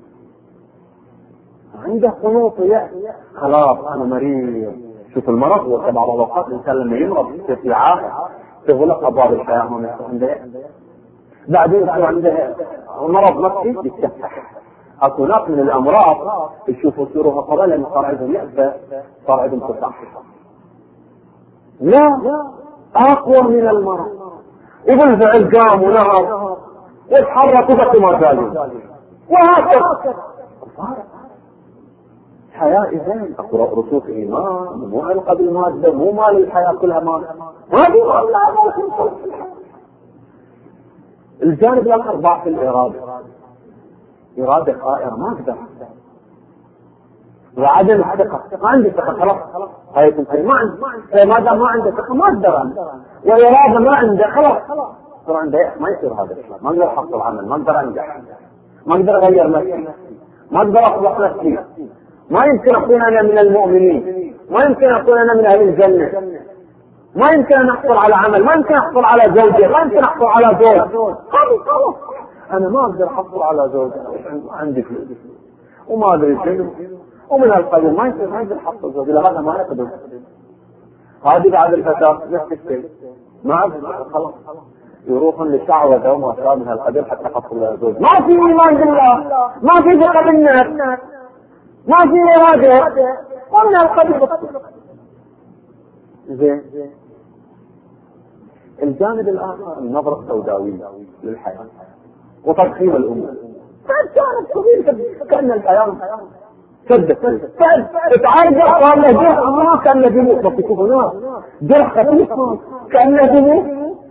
عنده قنوط خلاص انا مريض. شوف المرض هو تبع الوقت الانسان لما يمرض في عاهه تغلق ابواب الحياه ما يصير عنده بعدين يصير عنده مرض نفسي يتفتح. اكو ناس من الامراض يشوفوا سيروها قبل ان صار عندهم يأس صار عندهم تصحح. لا اقوى من المرض وبالفعل قام ونهض وتحرك وبقي ما زالوا وهكذا حياة إذن أقرأ رسوخ إيمان مو علاقة بالمادة مو مال الحياة كلها مال هذه مال. الجانب الآخر ضعف الإرادة، إرادة قائرة ما أقدر وعدم الثقة ما عندي ثقة خلاص هاي تنتهي ما عندي ما دام ما عنده ثقة ما أقدر وإرادة ما عنده خلاص صار عنده ما يصير هذا الشيء ما أقدر أحصل عمل ما أقدر أنجح ما أقدر أغير نفسي ما أقدر أصلح نفسي ما يمكن أكون أنا من المؤمنين ما يمكن أكون أنا من أهل الجنة ما يمكن أن أحصل على عمل ما يمكن أحصل على زوجة ما يمكن أحصل على زوج خلاص أنا ما أقدر أحصل على زوجة عندي فلوس وما أدري شنو ومن القبيل ما يمكن ما يقدر أحصل زوجة هذا ما يقدر هذه بعد الفساد نفس الشيء، ما خلاص يروحون للشعوذة وما شابه من هالقدر حتى حصل له زوج. ما في إيمان بالله، ما في ثقة بالنفس، ما في إرادة، ومن هالقدر. زين. الجانب الآخر النظرة السوداوية للحياة وتضخيم الأمور. كانت كبيرة كأن الحياة سدت تعرض قال له جرح ما كان بيموت. ما تشوفوا ناس جرح خفيف كأنه بيموت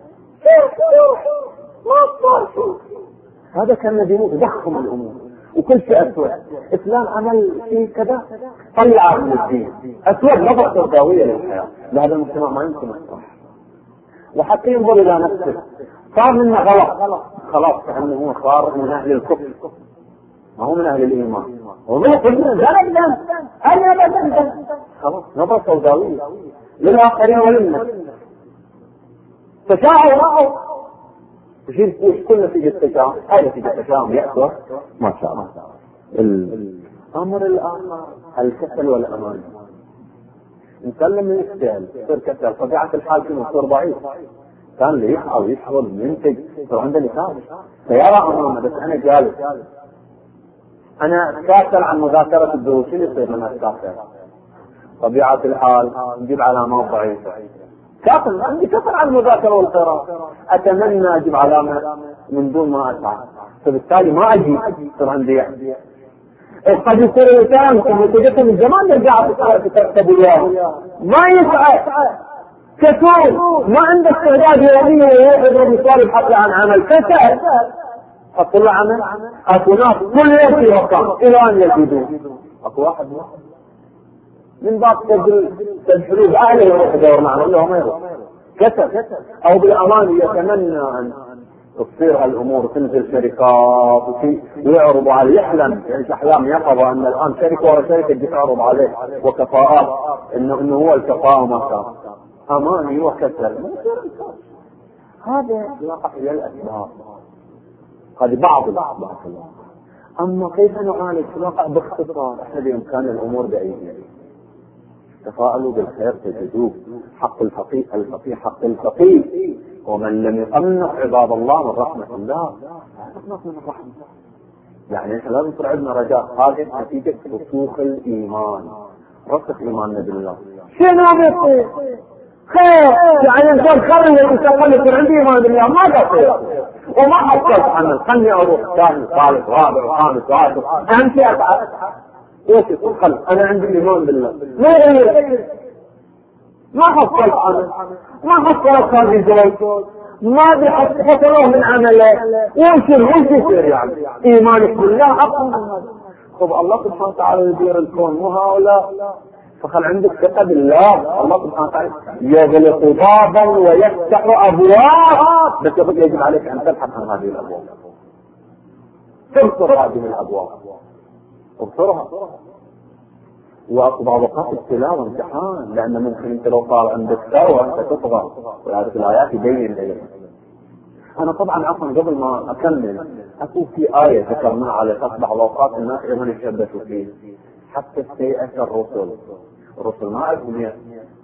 ما صار شيء. هذا كان بيموت ضخم الأمور وكل شيء أسود. إسلام عمل شيء كذا طلع من الدين أسود. نظرة سوداوية للحياة. لهذا المجتمع ما يمكن الصح. وحتى ينظر إلى نفسه صار منه غلط خلاص كأنه هو صار من أهل الكفر ما هو من أهل الإيمان. وما قلنا ذلك أنا أبدا خلاص. نظرة سوداوية للآخرين وللناس. تشاؤم تشيل كل نتيجة تشاؤم. هاي نتيجة تشاؤم يأكل ما شاء الله. الأمر الآخر الكسل والأمان. نسلم من السهل يصير كسل. طبيعة الحال كنا يصير ضعيف. كان اللي يحاول يشغل منتج يصير عنده نتاج سيارة أمامه بس أنا جالس أنا كاسل عن مذاكرة الدروس. شو يصير لما أتكاسل؟ طبيعة الحال نجيب علامات ضعيفة. كاسل عندي كسل عن المذاكرة والقراءة. أتمنى أجيب علامة من دون ما أسعى فبالتالي ما أجي يصير عندي يعني. قد يصير الإنسان كمتجسم من زمان نرجع تكتب إياه ما يسعى كسول ما عنده استعداد يوميا يضرب مثال يحصل عن عمل كسل. حط له عمل اكو ناس كل يوم في مكان الى ان يجدون. اكو واحد من باب تدخلوا اهله يروح يدور معنا ولا ما يروح كسل. او بالامان يتمنى ان تصير هالامور تنزل شركات وفي ويعرضوا عليه يحلم يعني احلام يقظه ان الان شركه ورا شركه تعرض عليه وكفاءات انه انه هو الكفاءه ما كان اماني وكسل. هذا يقع الى الاسباب. هذه بعض الاسباب. اما كيف نعالج الواقع باختصار؟ احنا بامكان الامور بايدينا. تفاءلوا بالخير تجدوه. حق الفقيه الفقيه حق الفقيه. ومن لم يقنط عباد الله من رحمة الله يقنط من الرحمة. يعني احنا لازم يصير عندنا رجاء. هذه نتيجة رسوخ الإيمان. رسخ إيماننا بالله. شنو بيصير؟ خير يعني نقول خير الإنسان قال يكون عندي إيمان بالله ما بيصير وما حصلت عمل. خلني أروح ثاني ثالث رابع خامس عاشر أهم شيء أفعل ايش يقول خلف أنا عندي إيمان بالله ما يغير. ما حصلت عمل ما حصلت هذه زوج ما بيحصلوه من عمله وش وش يصير يعني إيمانك بالله أقوى. طب الله سبحانه وتعالى يدير الكون مو هؤلاء فخل عندك ثقة بالله. الله سبحانه وتعالى يغلق بابا ويفتح أبواب بس يجب عليك أن تبحث عن هذه الأبواب. تبصر هذه الأبواب تبصرها. وبعض اوقات التلاوة امتحان لأن ممكن أنت لو صار عندك ثروة أنت تطغى وهذه الآيات يبين لك. أنا طبعا عفوا قبل ما أكمل أقول في آية ذكرناها على أساس بعض أوقات الناس أيضا يتشبثوا فيه. حتى استيأس الرسل الرسل ما عرفوا يأس.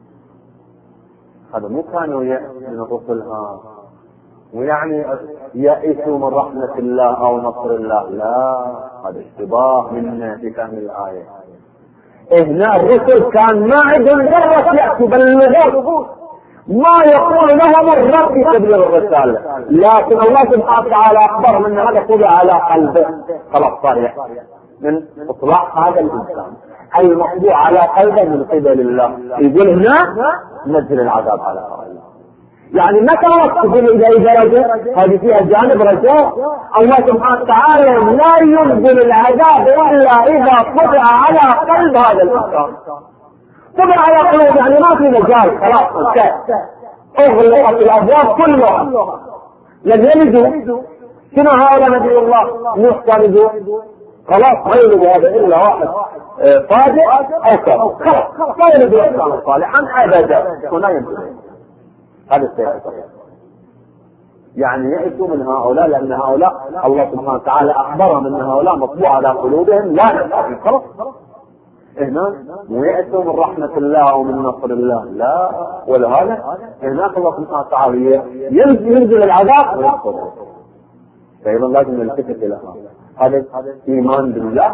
هذا مو كانوا يأس من الرسل ها ويعني يأسوا من رحمة الله أو نصر الله. لا هذا اشتباه منا في فهم الآية. هنا الرسل كان ما عندهم ذرة يأسوا بل النبوة ما يقول لهم الرب يبلغ الرسالة. لكن الله سبحانه وتعالى أخبر من هذا قضي على قلبه خلاص صار يحصل من إطلاق هذا الإنسان المطبوع على قلبه من قبل الله. يقول هنا نزل العذاب على قلبه. يعني متى تقول إذا إذا رجع هذه فيها جانب رجاء. الله سبحانه وتعالى لا ينزل العذاب إلا إذا طبع على قلب هذا الإنسان. طبع على قلب يعني ما في مجال خلاص انتهى أغلقت الأبواب كلها. لن يلدوا شنو هؤلاء نبي الله نوح كان يقول خلاص ما يلد هذا إلا واحد صادق أو خلاص ما يلد إنسان صالحا أبدا ولا ينتهي. هذا السياسة يعني يأتوا من هؤلاء لأن هؤلاء الله سبحانه وتعالى أخبرهم أن هؤلاء مطبوع على قلوبهم لا نستطيع خلاص هناك مو يأسوا من رحمة الله أو من نصر الله، لا، ولهذا هناك الله سبحانه وتعالى ينزل العذاب ويصبر. فأيضا لازم نلتفت إلى هذا، هذا إيمان بالله.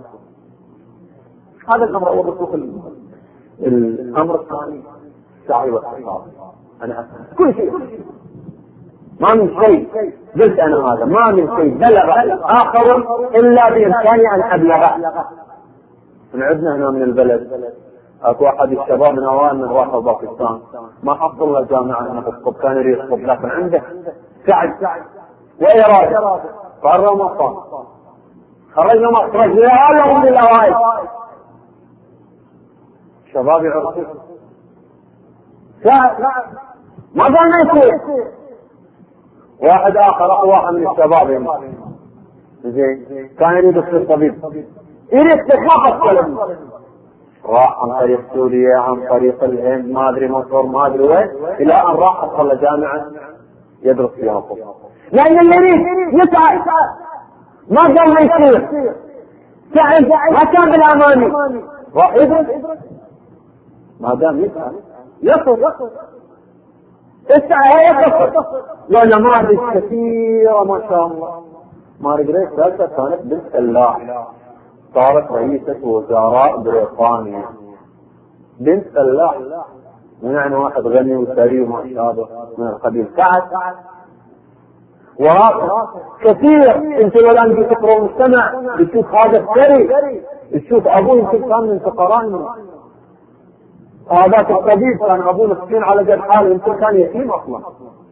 هذا الأمر أول رسوخ. الأمر الثاني السعي والحصاد. أنا كل شيء، ما من شيء قلت أنا هذا، ما من شيء بلغ آخر إلا بإمكاني أن أبلغه. من عندنا هنا من البلد اكو احد الشباب من اوائل من راحوا باكستان، ما حصل له جامعه هنا بالطب، كان يريد الطب لكن عنده سعي واراده، قرر ما صار، خرجنا مخرج هذا من الاوائل. شباب يعرفون ما قال ما يصير. واحد اخر اقوى من الشباب زين كان يريد يصير طبيب، يريد تخافت كلمة، راح عن طريق سوريا، عن طريق الهند، ما ادري مصر، ما ادري وين، الى ان راح حصل جامعة يدرس فيها طب. لان اللي يريد يسعى ما قال ما يصير، سعي ما كان بالاماني، راح يدرس ما دام يسعى يصل. السعي يصل. لان ما ادري كثيرة ما شاء الله. مارغريت ثالثة كانت بنت فلاح، صارت رئيسة وزراء بريطانيا، بنت فلاح، يعني واحد غني وثري وما شابه من القبيل. سعد وراثة كثير. انت الان بتقرأ المجتمع بتشوف هذا الثري، بتشوف ابوه يمكن كان من فقراء، هذاك الطبيب كان ابوه مسكين على قد حاله، يمكن كان يتيم اصلا.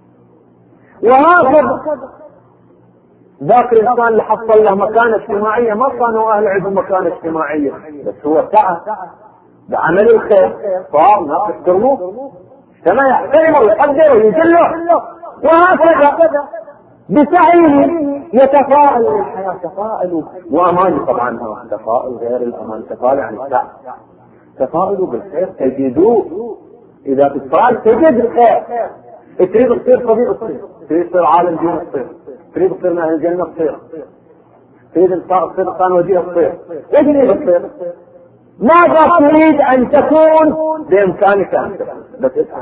وهكذا ذاك الانسان اللي حصل له مكانة اجتماعية، ما كانوا اهل عندهم مكانة اجتماعية، بس هو سعى بعمل الخير، صار ناس يحترموه، كما يحترمه ويقدره ويجله. وهكذا بسعيه يتفاءل للحياة، تفاؤل وامان. طبعا تفاؤل غير الامان، تفاؤل عن السعي، تفاؤلوا بالخير تجدوه. اذا تتفاءل تجد الخير. تريد تصير طبيب تصير، تريد تصير عالم دين تصير، تريد تصير من اهل الجنه تصير، تريد تصير انسان وجيه تصير. ايش تريد تصير؟ ماذا تريد ان تكون؟ بامكانك ان تكون، بس اسعى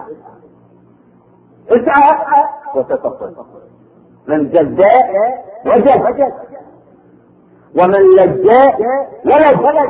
اسعى وتتصل. من جداء وجد، ومن لجاء ولد.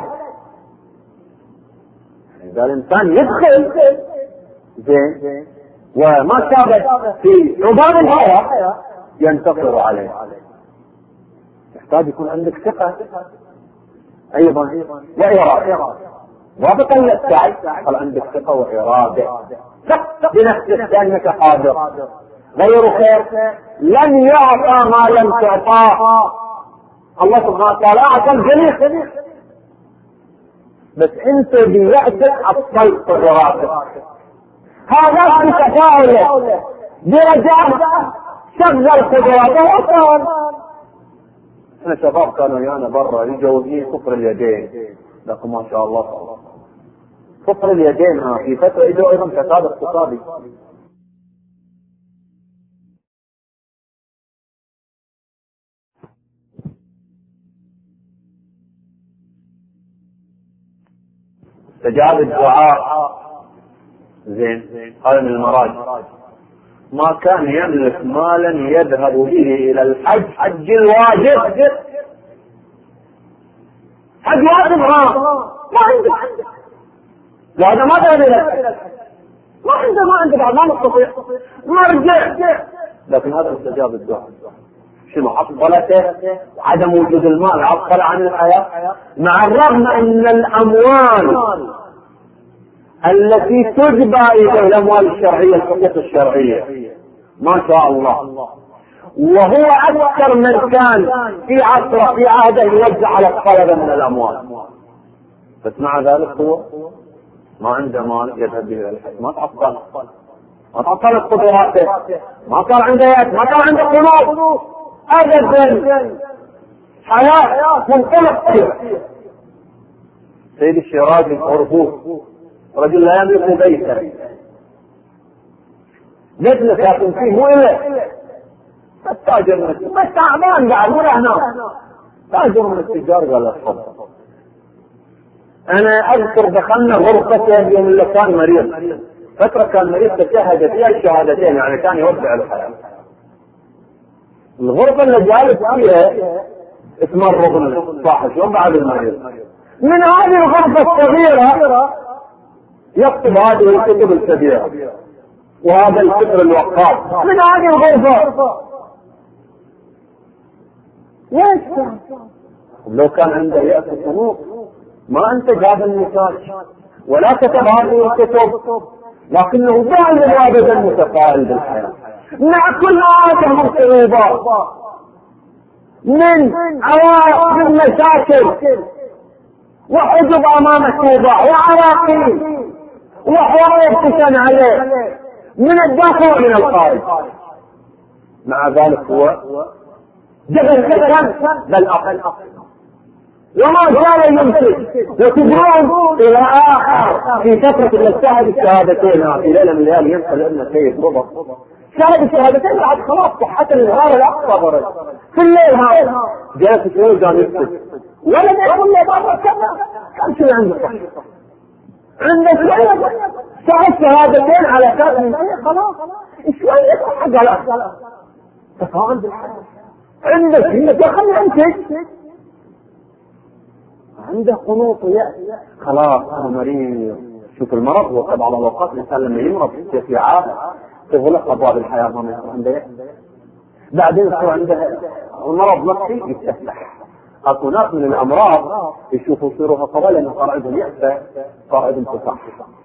اذا الانسان يدخل زين وما شابه في عبار الحياة ينتصر عليه، يحتاج يكون عندك ثقة ايضا وإرادة. ضابطا للسعي قال عندك ثقة وإرادة، ثق بنفسك انك قادر. غير خير لن يعطى ما لم تعطاه. الله سبحانه وتعالى اعطى الجميع، بس انت بوقتك اصلت قدراتك. هذا بتفاؤله برجاء شغل قدراته وصال. احنا شباب كانوا ويانا برا يجوا كفر اليدين، لكن ما شاء الله صار كفر اليدين. ها في فترة اجوا ايضا فساد اقتصادي. استجاب الدعاء زين. قال من المراجع ما كان يملك مالا يذهب به الى الحج، حج الواجب، حج واجب ها ما عنده، لا هذا ما ذهب الى الحج، ما عنده ما عنده بعد ما نستطيع نرجع. لكن هذا استجاب الدعاء. شنو عطلته؟ عدم وجود المال عطل عن الحياة، مع الرغم ان الاموال التي تجبى الى الاموال الشرعية، الحقوق الشرعية ما شاء الله، وهو اكثر من كان في عصره في عهده يوزع على الطلبة من الاموال، بس مع ذلك هو ما عنده مال يذهب به الى الحج. ما تعطل، ما تعطلت قدراته، ما صار عنده يد، ما صار عنده قلوب ابدا، حياة منطلق فيها. سيد الشيرازي الأربوط رجل لا يملك بيتا، نجلس لكن فيه مو إله، التاجر من التجار بس تعبان بعد ولا هنا، تاجر من التجار قال الصبر انا اذكر دخلنا غرفته يوم اللي كان مريض، فترة كان مريض تشهد فيها الشهادتين، يعني كان يودع الحياة. الغرفة اللي جالس فيها اسمها الرغم صاحب يوم بعد المريض. من هذه الغرفة الصغيرة يكتب هذه الكتب الكبيرة وهذا الكتب الوقاف من هذه الغرفة. ليش؟ لو كان عنده يأس الصنوف ما انتج هذا النتاج ولا كتب هذه الكتب، لكنه دائما وابدا متفائل بالحياة مع كل هذه الصعوبات من عوائق من مشاكل وحجب امام التوبة وعراقيل وحوائط تشن عليه من الداخل ومن الخارج. مع ذلك هو جبل حسن بل اقل وما زال يمسك. وتدرون الى اخر في فترة الاجتهاد الشهادتين في ليلة من الليالي ينقل ابن سيد بابا شهد الشهادتين بعد خلاص صحة الانهار الاقصى برد في الليل هذا جالس شوي قام يكتب ولم يكن له بابا كذا كم شيء عنده صح عنده شوية شهد الشهادتين على اساس من خلاص شوية صح قال تفاعل بالحياة عنده شيء دخل ينتج عنده قنوط ويأس خلاص انا مريض. شوف المرض هو طبعا على الاوقات الانسان لما يمرض في عافية تغلق ابواب الحياة ما يصير عنده يأس. بعدين يصير عنده مرض نفسي يستفتح. اكو ناس من الامراض يشوفوا يصيروا هكذا لانه صار عندهم يأس صار عندهم تصح.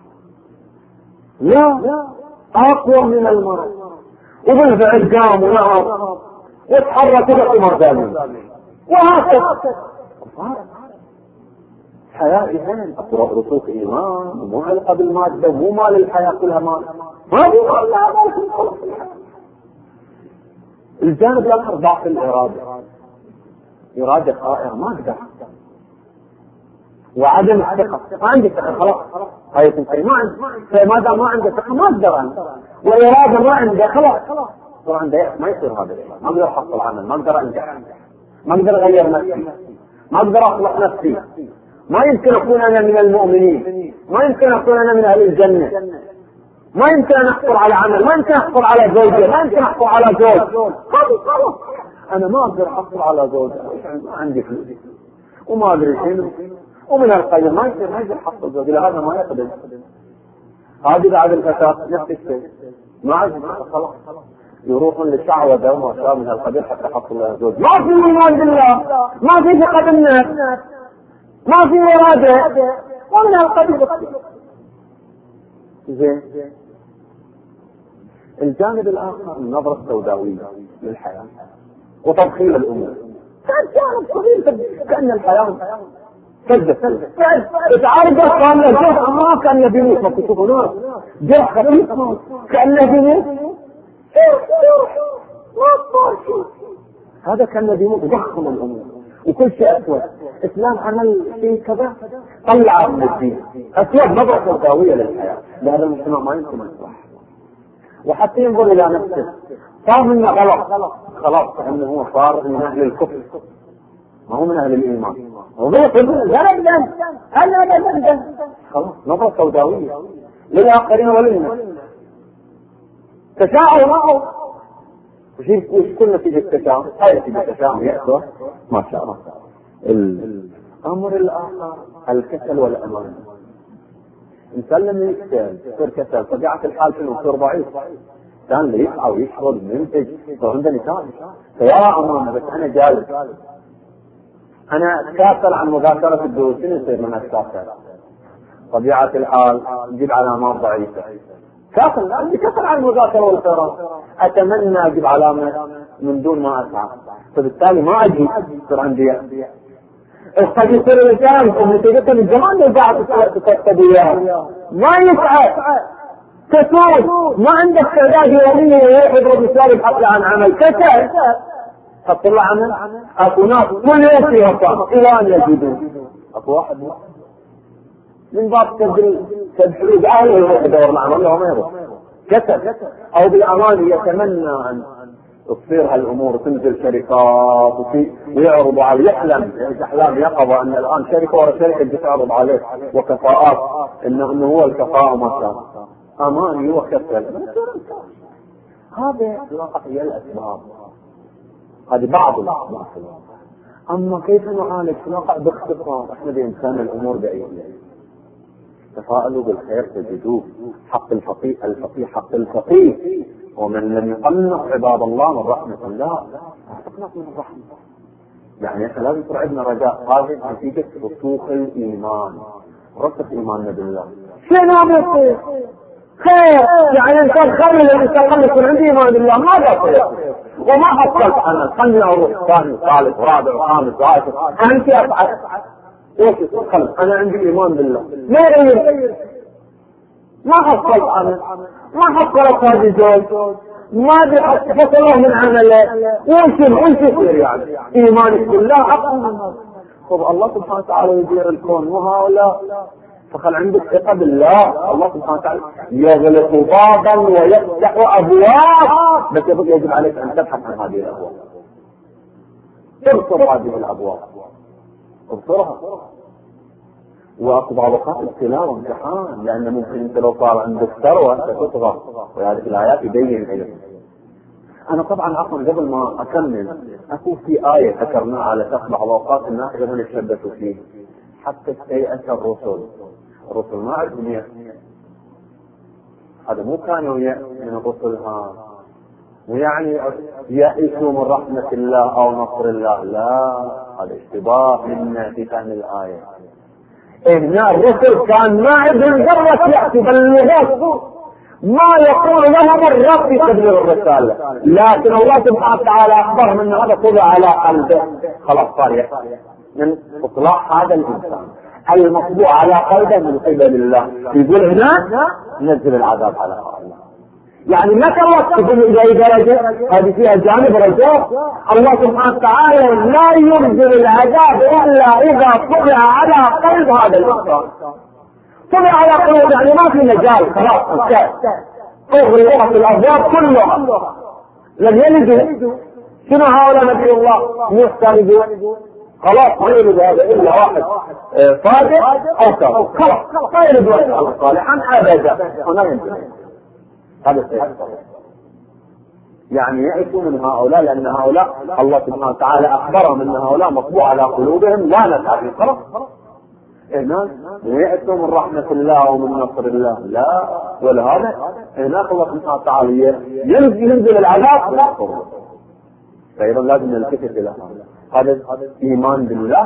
لا اقوى من المرض وبالفعل قام ونهض وتحرك بس ما زالوا وهكذا حياة إيمان. أقرأ رسوخ إيمان مو علاقة بالمادة ومو مال الحياة كلها مال ما في مال لها. الجانب الآخر ضعف الإرادة، إرادة خائرة ما أقدر وعدم الثقة ما عندي ثقة خلاص هاي تنتهي ما عندي فما دام ما عندي ثقة ما أقدر أنا وإرادة ما عندي خلاص صار عندي ما يصير هذا الشيء ما أقدر أحصل عمل ما أقدر أنجح ما أقدر أغير نفسي ما أقدر أصلح نفسي ما يمكن أكون أنا من المؤمنين ما يمكن أكون أنا من أهل الجنة ما يمكن أن أحصل على عمل ما يمكن أحصل على زوجة ما يمكن أحصل على زوج خلاص أنا ما أقدر أحصل على زوج ما عندي فلوس وما أدري شنو ومن القيم ما يصير ما يقدر يحصل زوج إلى هذا ما يقدر. هذه بعد الفتاة نفس الشيء ما عندي خلاص يروحون للشعوذة وما شاء من القبيل حتى يحصل لها زوج. ما في إيمان بالله ما في ثقة بالنفس ما في إرادة ومن القبيل. زين الجانب الآخر النظرة السوداوية للحياة وتضخيم الأمور كان جانب صغير كأن الحياة كذب تعرض كأنه جرح ما كأنه بيموت ما تشوفونه جرح خفيف كأنه بيموت هذا كأنه بيموت ضخم الأمور وكل شيء أسود. إسلام عمل شيء كذا طلع من الدين أسود نظرة سوداوية للحياة لهذا المجتمع ما يمكن يصلح وحتى ينظر إلى نفسه صار منه غلط خلاص كأنه هو صار من أهل الكفر ما هو من أهل الإيمان وضيق لا أبدا أنا أبدا خلاص نظرة سوداوية للآخرين وللناس تشاؤم معه وش كل نتيجة التشاؤم هاي نتيجة التشاؤم يأثر ما شاء الله. الأمر الآخر الكسل والأمان. إنسان لما يكسل يصير كسل طبيعة الحال شنو يصير ضعيف كان اللي يسعى ويشغل وينتج صار عنده نتاج فيرى أمامه بس أنا جالس أنا كاسل عن مذاكرة الدروس شنو يصير من أتكاسل طبيعة الحال نجيب علامات ضعيفة كاسل عندي كسل عن المذاكرة والقراءة أتمنى أجيب علامة من دون ما أسعى فبالتالي ما أجي يصير عندي قد يصير الإنسان نتيجة من زمان لو قاعد تقتديها ما يسعى كسول ما عندك استعداد يوميا يروح يضرب مثال يبحث عن عمل كسل حط له عمل. اكو ناس كل يوم في وفاة الى ان يجدوا اكو واحد من باب تدريب تدريب اهله يروح يدور العمل وهو ما يروح كسل او بالامان يتمنى ان تصير هالامور تنزل شركات وفي ويعرضوا عليه يحلم احلام يقظه ان الان شركه ورا شركه تعرض عليه وكفاءات انه انه هو الكفاءه ما كان اماني وكسل. هذا الواقع هي الاسباب، هذه بعض الاسباب. اما كيف نعالج الواقع باختصار؟ احنا بامكان الامور بايدينا. تفاءلوا بالخير تجدوه. حق الفقيه الفقيه حق الفقيه، ومن لم يقنط عباد الله من رحمة الله تقنط من الرحمة. يعني احنا لازم يصير عندنا رجاء. هذه نتيجة رسوخ الايمان، رسخ ايماننا بالله. شنو بيصير؟ خير، يعني الانسان خير الانسان قبل يكون عنده ايمان بالله ما بيصير. وما حصلت انا خلني اروح ثاني ثالث رابع وخامس وعاشر انت افعل ايش خلص انا عندي ايمان بالله ما يغير. ما حصلت انا ما حصلت هذه زوج ما فصلوه من عمله وش وش يصير يعني ايمانك بالله اقوى من هذا. طب الله سبحانه وتعالى يدير الكون وهؤلاء فخل عندك ثقة بالله. الله سبحانه وتعالى يغلق بابا ويفتح ابواب، بس يجب عليك ان تبحث عن هذه الابواب، تبصر هذه الابواب ابصرها. واكو بعض اوقات ابتلاء وامتحان، لان ممكن انت لو صار عندك ثروه انت تطغى، وهذه الايات يبين عليك. انا طبعا عفوا قبل ما اكمل اكو في ايه ذكرناها على اساس بعض اوقات الناس يبغون يتشبثوا فيه. حتى استيأس الرسل، الرسل ما عندهم يأس، هذا مو كانوا يأس من الرسل ها ويعني يأسوا من رحمة الله او نصر الله، لا هذا اشتباه منا في فهم الايه. إن الرسل كان ما عندهم ذرة يأتي باللغات ما يقول لهم الرب في تبليغ الرسالة، لكن الله سبحانه وتعالى أخبرهم أن هذا طبع على قلبه خلاص صار يحصل من إطلاع هذا الإنسان المطبوع على قلبه من قبل الله. يقول هنا نزل العذاب على قلبه. يعني ما توقف إلى درجة هذه فيها جانب رجاء. الله سبحانه وتعالى لا ينزل العذاب إلا إذا طبع على قلب هذا الإنسان. طبع على قلب يعني ما في مجال خلاص انتهى، أغلقت الأبواب كلها لم يلجوا. شنو هؤلاء نبي الله موسى يقول خلاص ما يريد هذا إلا واحد صادق أو كافر، خلاص ما يريد واحد صالحا أبدا. هنا ينتهي هذا سيحصل. يعني يأتوا من هؤلاء لأن هؤلاء الله سبحانه وتعالى أخبرهم أن هؤلاء مطبوع على قلوبهم لا نتعرف خلاص. هناك يأتوا من رحمة الله ومن نصر الله لا، ولهذا هناك الله سبحانه وتعالى ينزل العذاب ويغفر. فإذا لازم نلتفت إلى هذا هذا إيمان بالله.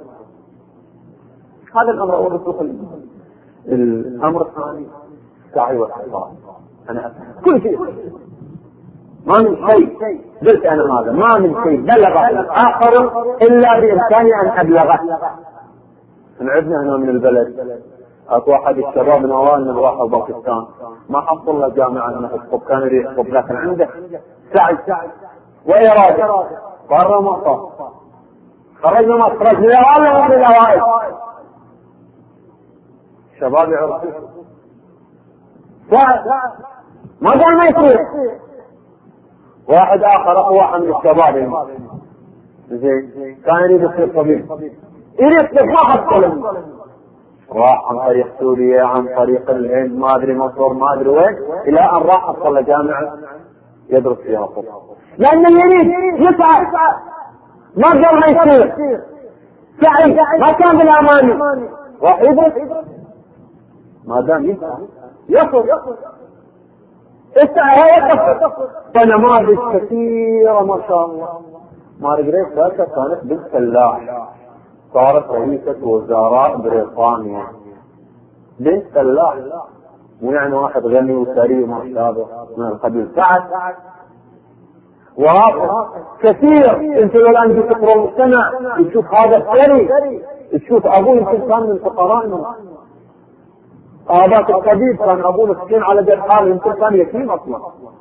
هذا الأمر هو رسوخ الإيمان. الأمر الثاني السعي والحفاظ. أنا كل شيء ما من شيء قلت أنا هذا ما من شيء بلغ الآخر إلا بإمكاني أن أبلغه. نعدنا هنا من البلد أكو واحد الشباب من أوائل من راحوا باكستان ما حصل له جامعة أنه يخطب، كان يريد يخطب لكن عنده سعي وإرادة برا ما صار. خرجنا ما خرجنا ولا من الأوائل شباب يعرفوا ما قال ما يصير. واحد اخر اقوى واحد من الشباب زين كان يريد يصير طبيب، يريد يصير ما حصل، راح عن طريق سوريا عن طريق الهند ما ادري مصر ما ادري وين الى ان راح حصل جامعه يدرس فيها طب، لانه يريد يسعى ما قال ما يصير سعي ما كان بالاماني راح يدرس ما دام يسعى يصل السعي يقف. فنماذج كثيرة ما شاء الله. مارغريت ثاتشر كانت بنت فلاح صارت رئيسة وزراء بريطانيا، بنت فلاح مو يعني واحد غني وثري وما شابه من القبيل. سعد وهذا كثير. انت الان تقرأ المجتمع تشوف هذا الثري تشوف ابوه يمكن كان من فقراء هذاك الطبيب كان ابوه مسكين على قد حاله يمكن كان يتيم اصلا.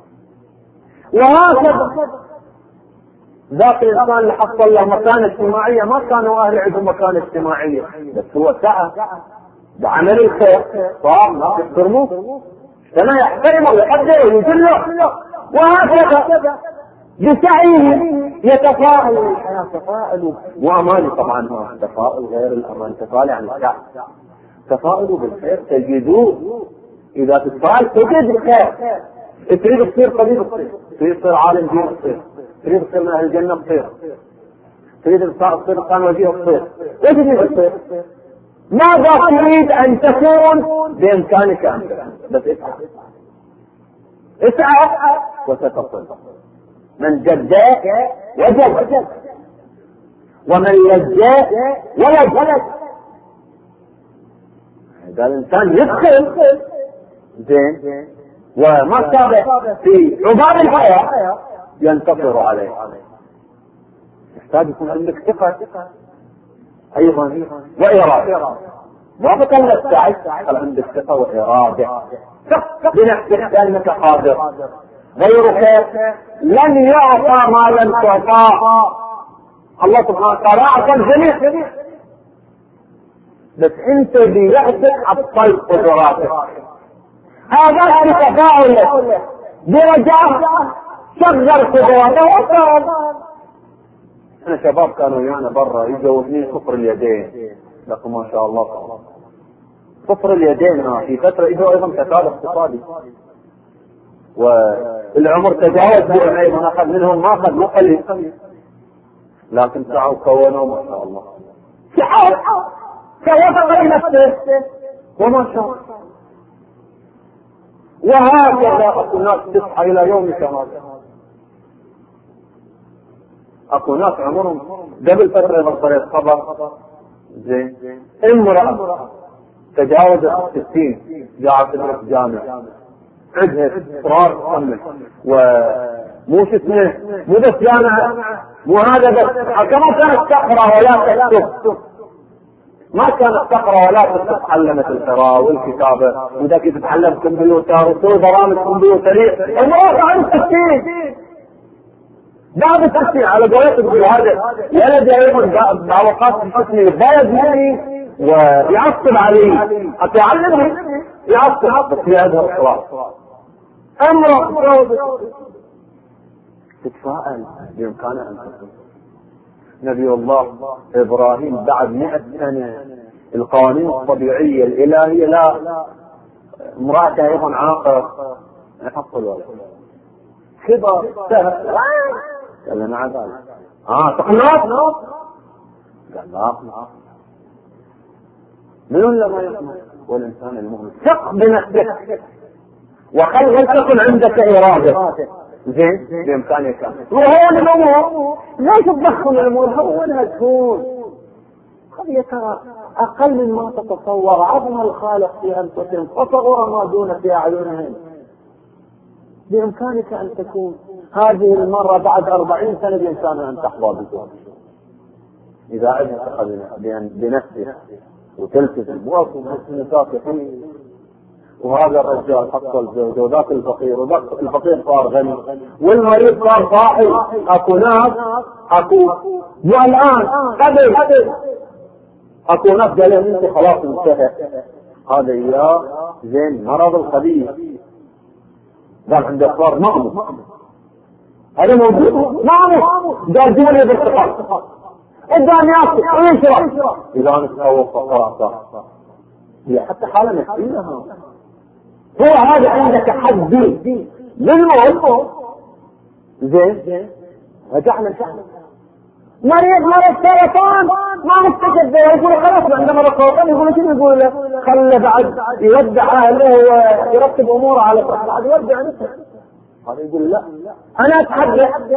وهكذا ذاك الانسان اللي حصل له مكانه اجتماعيه ما كانوا اهل عندهم مكانه اجتماعيه بس هو سعى بعمل الخير صار ما يحترموه كما يحترمه ويقدره ويجله. وهكذا بسعيه يتفاءل الحياة تفاءلوا وأماني. طبعا تفاؤل غير الأمان، تفاؤل عن الشعب، تفاؤلوا بالخير تجدوه. إذا تتفاءل تجد الخير. تريد تصير طبيب تصير، تريد تصير عالم دين تصير، تريد تصير من أهل الجنة تصير، تريد تصير إنسان وجيه تصير. إيش تريد تصير؟ ماذا تريد أن تكون؟ بإمكانك أن تكون، بس اسعى اسعى وستصل. من جد وجد، ومن لجأ ولد. هذا الإنسان يدخل زين وما تابع في عبار الحياة ينتصر عليه. يحتاج يكون عندك ثقة أيضا وإرادة. ما بطل السعي، هل عندك ثقة وإرادة؟ ثق بنفسك أنك قادر. غيرك لن يعطى ما لم تعطى. الله سبحانه وتعالى أعطى الجميع، بس أنت بيدك أبطل قدراتك. هذا بتفاؤل برجاء شغل قدراته وصار. أنا شباب كانوا ويانا برا يجاوبني صفر اليدين، لكن ما شاء الله صفر اليدين في فترة إجوا أيضا كتاب اقتصادي، والعمر تجاوز بهم أيضا، أخذ منهم ما أخذ مو قليل، لكن سعوا كونوا ما شاء الله سعوا كوثق لنفسه وما شاء الله. وهكذا أكو ناس تصحى إلى يومك هذا. أكو ناس عمرهم قبل فترة بطريق خبر زين امرأة تجاوز الستين قاعد تدرس جامعة، عندها اصرار تصمم، ومو شو اسمه مو بس جامعة، مو هذا بس، كما كانت تقرأ ولا تكتب، ما كانت تقرأ ولا تكتب، تعلمت القراءة والكتابة، وذاك تتعلم كمبيوتر وتسوي برامج كمبيوترية. المرأة عن الستين بعد التسعين على قولتك بهذا ولد ايضا بعوقات الحسن يتضايق مني ويعصب علي حتى يعلمني يعصب، بس في هذا الصراط امر تتفائل بامكانه ان تكون. نبي الله ابراهيم بعد مئة سنة القوانين الطبيعية الالهية لا، امرأته ايضا عاقر يحصل ولد كبر سهل قال مع ذلك اه تقنط قال لا من ولا ما يقنط. والانسان المؤمن ثق بنفسك وخل تكن عندك اراده زين بامكانك. وهون الامور ليش تدخل الامور هونها تكون قضيه ترى اقل مما تتصور. عظم الخالق في انفسهم فصغر ما دون في اعينهم. بامكانك ان تكون هذه المرة بعد أربعين سنة الإنسان أن تحظى بذلك إذا أجهز بنفسه وتلتزم. واصل النساء كثير، وهذا الرجال حصل زوج وذاك الفقير وذاك الفقير صار غني والمريض صار صاحي. أكو ناس أكو والآن قبل أكو ناس قالوا أنت خلاص انتهى هذا إياه زين مرض الخبيث قال عنده صار مأمور هذا موجود مأمور قال دوني بالثقة قدام ياكل ويشرب إذا أنا سأوى فقراء هي حتى حالة نفسية. هو هذا عندك حدي للموت زين رجعنا شحنا مريض مرض سرطان ما مستجد يقول خلاص عندما مرض سرطان يقول شنو يقول له خله بعد يودع اهله ويرتب اموره على صح بعد يودع نفسه. هذا يقول لا انا اتحدى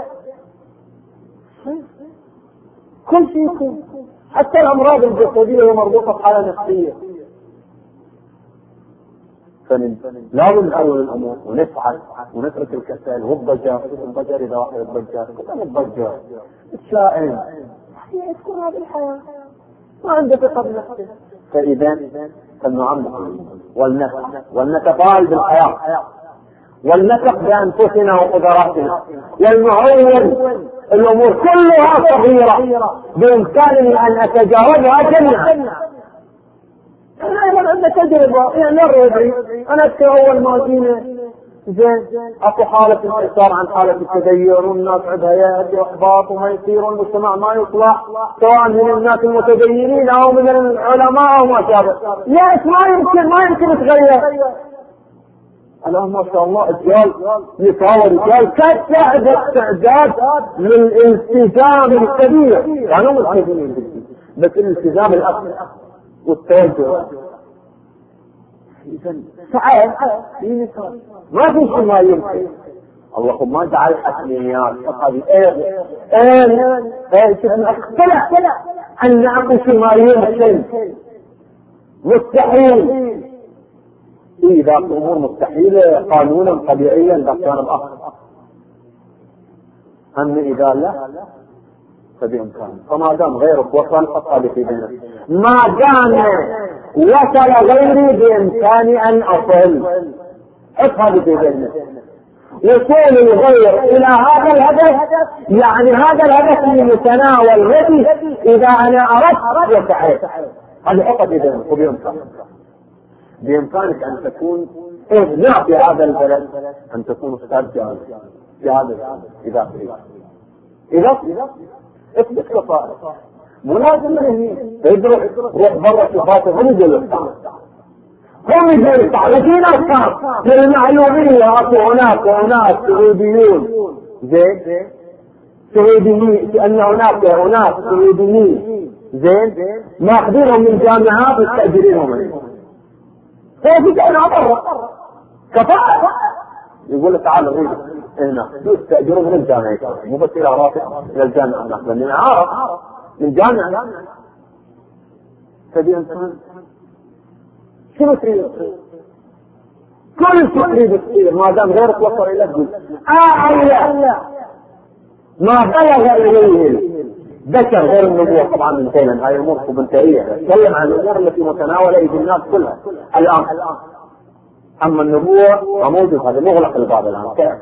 كل شيء يكون حتى الامراض الجسديه مربوطه بحاله نفسيه. فلازم نحول الامور ونسعى ونترك الكسل والضجر. الضجر اذا واحد الضجر كلام الضجر الشائن يذكر هذه الحياه ما عنده ثقه بنفسه. فاذا فلنعمق ولنتفاعل بالحياه ولنثق بانفسنا وقدراتنا ولنعود الامور كلها صغيره بامكانني ان اتجاوزها جميعا. أنا أيضا عندي تجربة يعني الربعي أنا أذكر أول ما جينا زين اكو حالة انحسار عن حالة التدين، والناس عندها يأس واحباط وما يصير، والمجتمع ما يصلح سواء من الناس المتدينين او من العلماء او ما شابه. يأس ما يمكن ما يمكن تغير. الان ما شاء الله رجال يساوي رجال كالسعد استعداد للالتزام الكبير، يعني مو ملتزمين بس الالتزام الاكبر والتوجه. إذا سعى ما في شيء ما يمكن. اللهم ما جعل حتميات فقط ايه ايه ايه شفنا اختلع ان اكو شيء ما يمكن مستحيل. اذا الامور مستحيله قانونا طبيعيا ده كان الاخر، اما اذا لا فبامكانه. فما دام غيرك وصل فقد في بينك، ما دام وصل غيري بامكاني ان اصل افهم في بينك. وصول الغير الى هذا الهدف يعني هذا الهدف من متناول يدي اذا انا اردت وسعيت. هذه حقد في بينك وبامكانك. بامكانك ان تكون ابناء في هذا البلد، ان تكون استاذ في هذا البلد اذا تريد. اذا اثبت كفاءة مو لازم من هني يدرس روح برا صفاته هم يجلس هم يجلس وفي ناس كان للمعلومية اكو هناك هناك سعوديون زين سعوديين لان هناك هناك سعوديين زين ماخذينهم من جامعات وتأجرينهم منهم. ففي جامعة برا كفاءة يقول لك تعال ريد هنا تأجروا من الجامعة مو بس إلى راتب إلى الجامعة هناك لأني عارف من الجامعة. فدي إنسان شنو تريد؟ كل شيء تريد تصير ما دام غيرك وصل إلى الدين أعلى ما بلغ إليه بشر غير النبوة. طبعا انتهينا هاي أمور منتهية، نتكلم عن الأمور التي متناولة أيدي الناس كلها الآن. أما النبوة موجود هذا مغلق الباب الآن كيف؟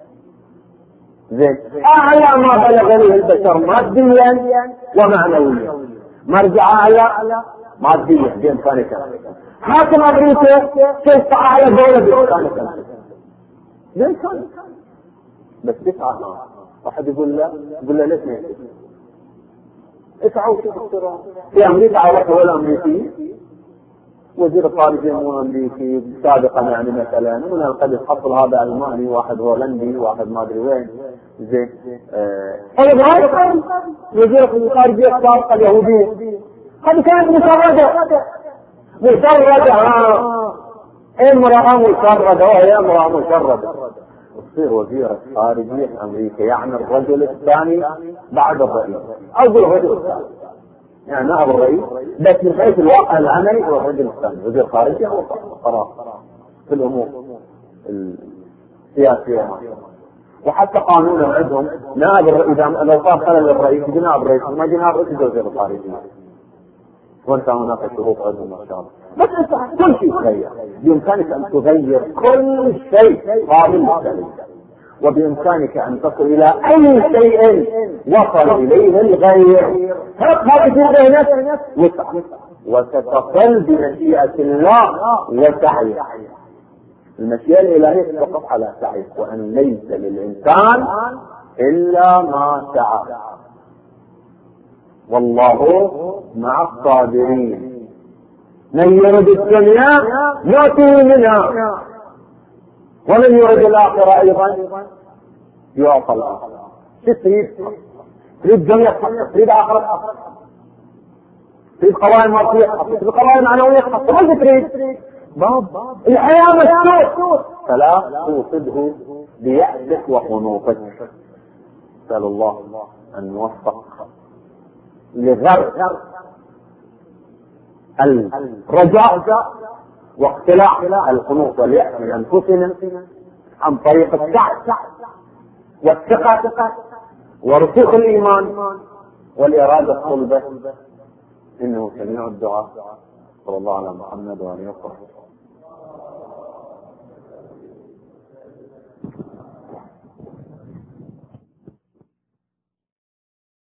زين أعلى ما بلغ إليه البشر ماديا ومعنويا، مرجع أعلى ماديا بإمكانك. حاكم أمريكا كيف أعلى دولة بإمكانك بإمكانك بس تسعى. واحد يقول لا يقول لا ليش ما يسعى؟ اسعوا في الصراع في أمريكا عرفوا ولا أمريكي وزير الخارجية مو أمريكي سابقا يعني مثلا من القد حصل هذا ألماني واحد هولندي واحد ما أدري وين زين هذا غير وزير الخارجية السابقة اليهودية هذه كانت مشردة مشردة ها امرأة مشردة وهي امرأة مشردة تصير وزير الخارجية أمريكا يعني الرجل الثاني بعد الرئيس أو الرجل الثاني يعني نائب الرئيس بس من حيث الواقع العملي هو الرجل الثاني وزير الخارجية هو قرار في الأمور السياسية. وحتى قانون عندهم نائب الرئيس لو صار خلل الرئيس نائب الرئيس ما جناب رئيس وزير الخارجية وانت هناك شروط عندهم ما شاء الله. بس كل شيء تغير بإمكانك أن تغير كل شيء قابل للتغيير وبإمكانك أن تصل إلى أي شيء وصل إليه الغير هذه بينك وسع وتتصل بمشيئة الله وسعي. المشيئة الإلهية تتوقف على سعي وأن ليس للإنسان إلا ما سعى والله مع الصابرين. من يرد الدنيا يأتيه منها ومن يرد الآخرة أيضا يعطى الآخرة. شو تريد؟ تريد دنيا تريد آخرة تريد قوائم مرضية تريد قوائم معنوية ماذا تريد؟ باب الحياة مسؤول فلا توصده بيأسك وقنوطك. سأل الله أن نوفق لغرق الرجاء واقتلاع القنوط واليأس من أنفسنا عن طريق السعي والثقة ورسوخ الإيمان والإرادة الصلبة. إنه سميع الدعاء. صلى الله على محمد وآله وصحبه.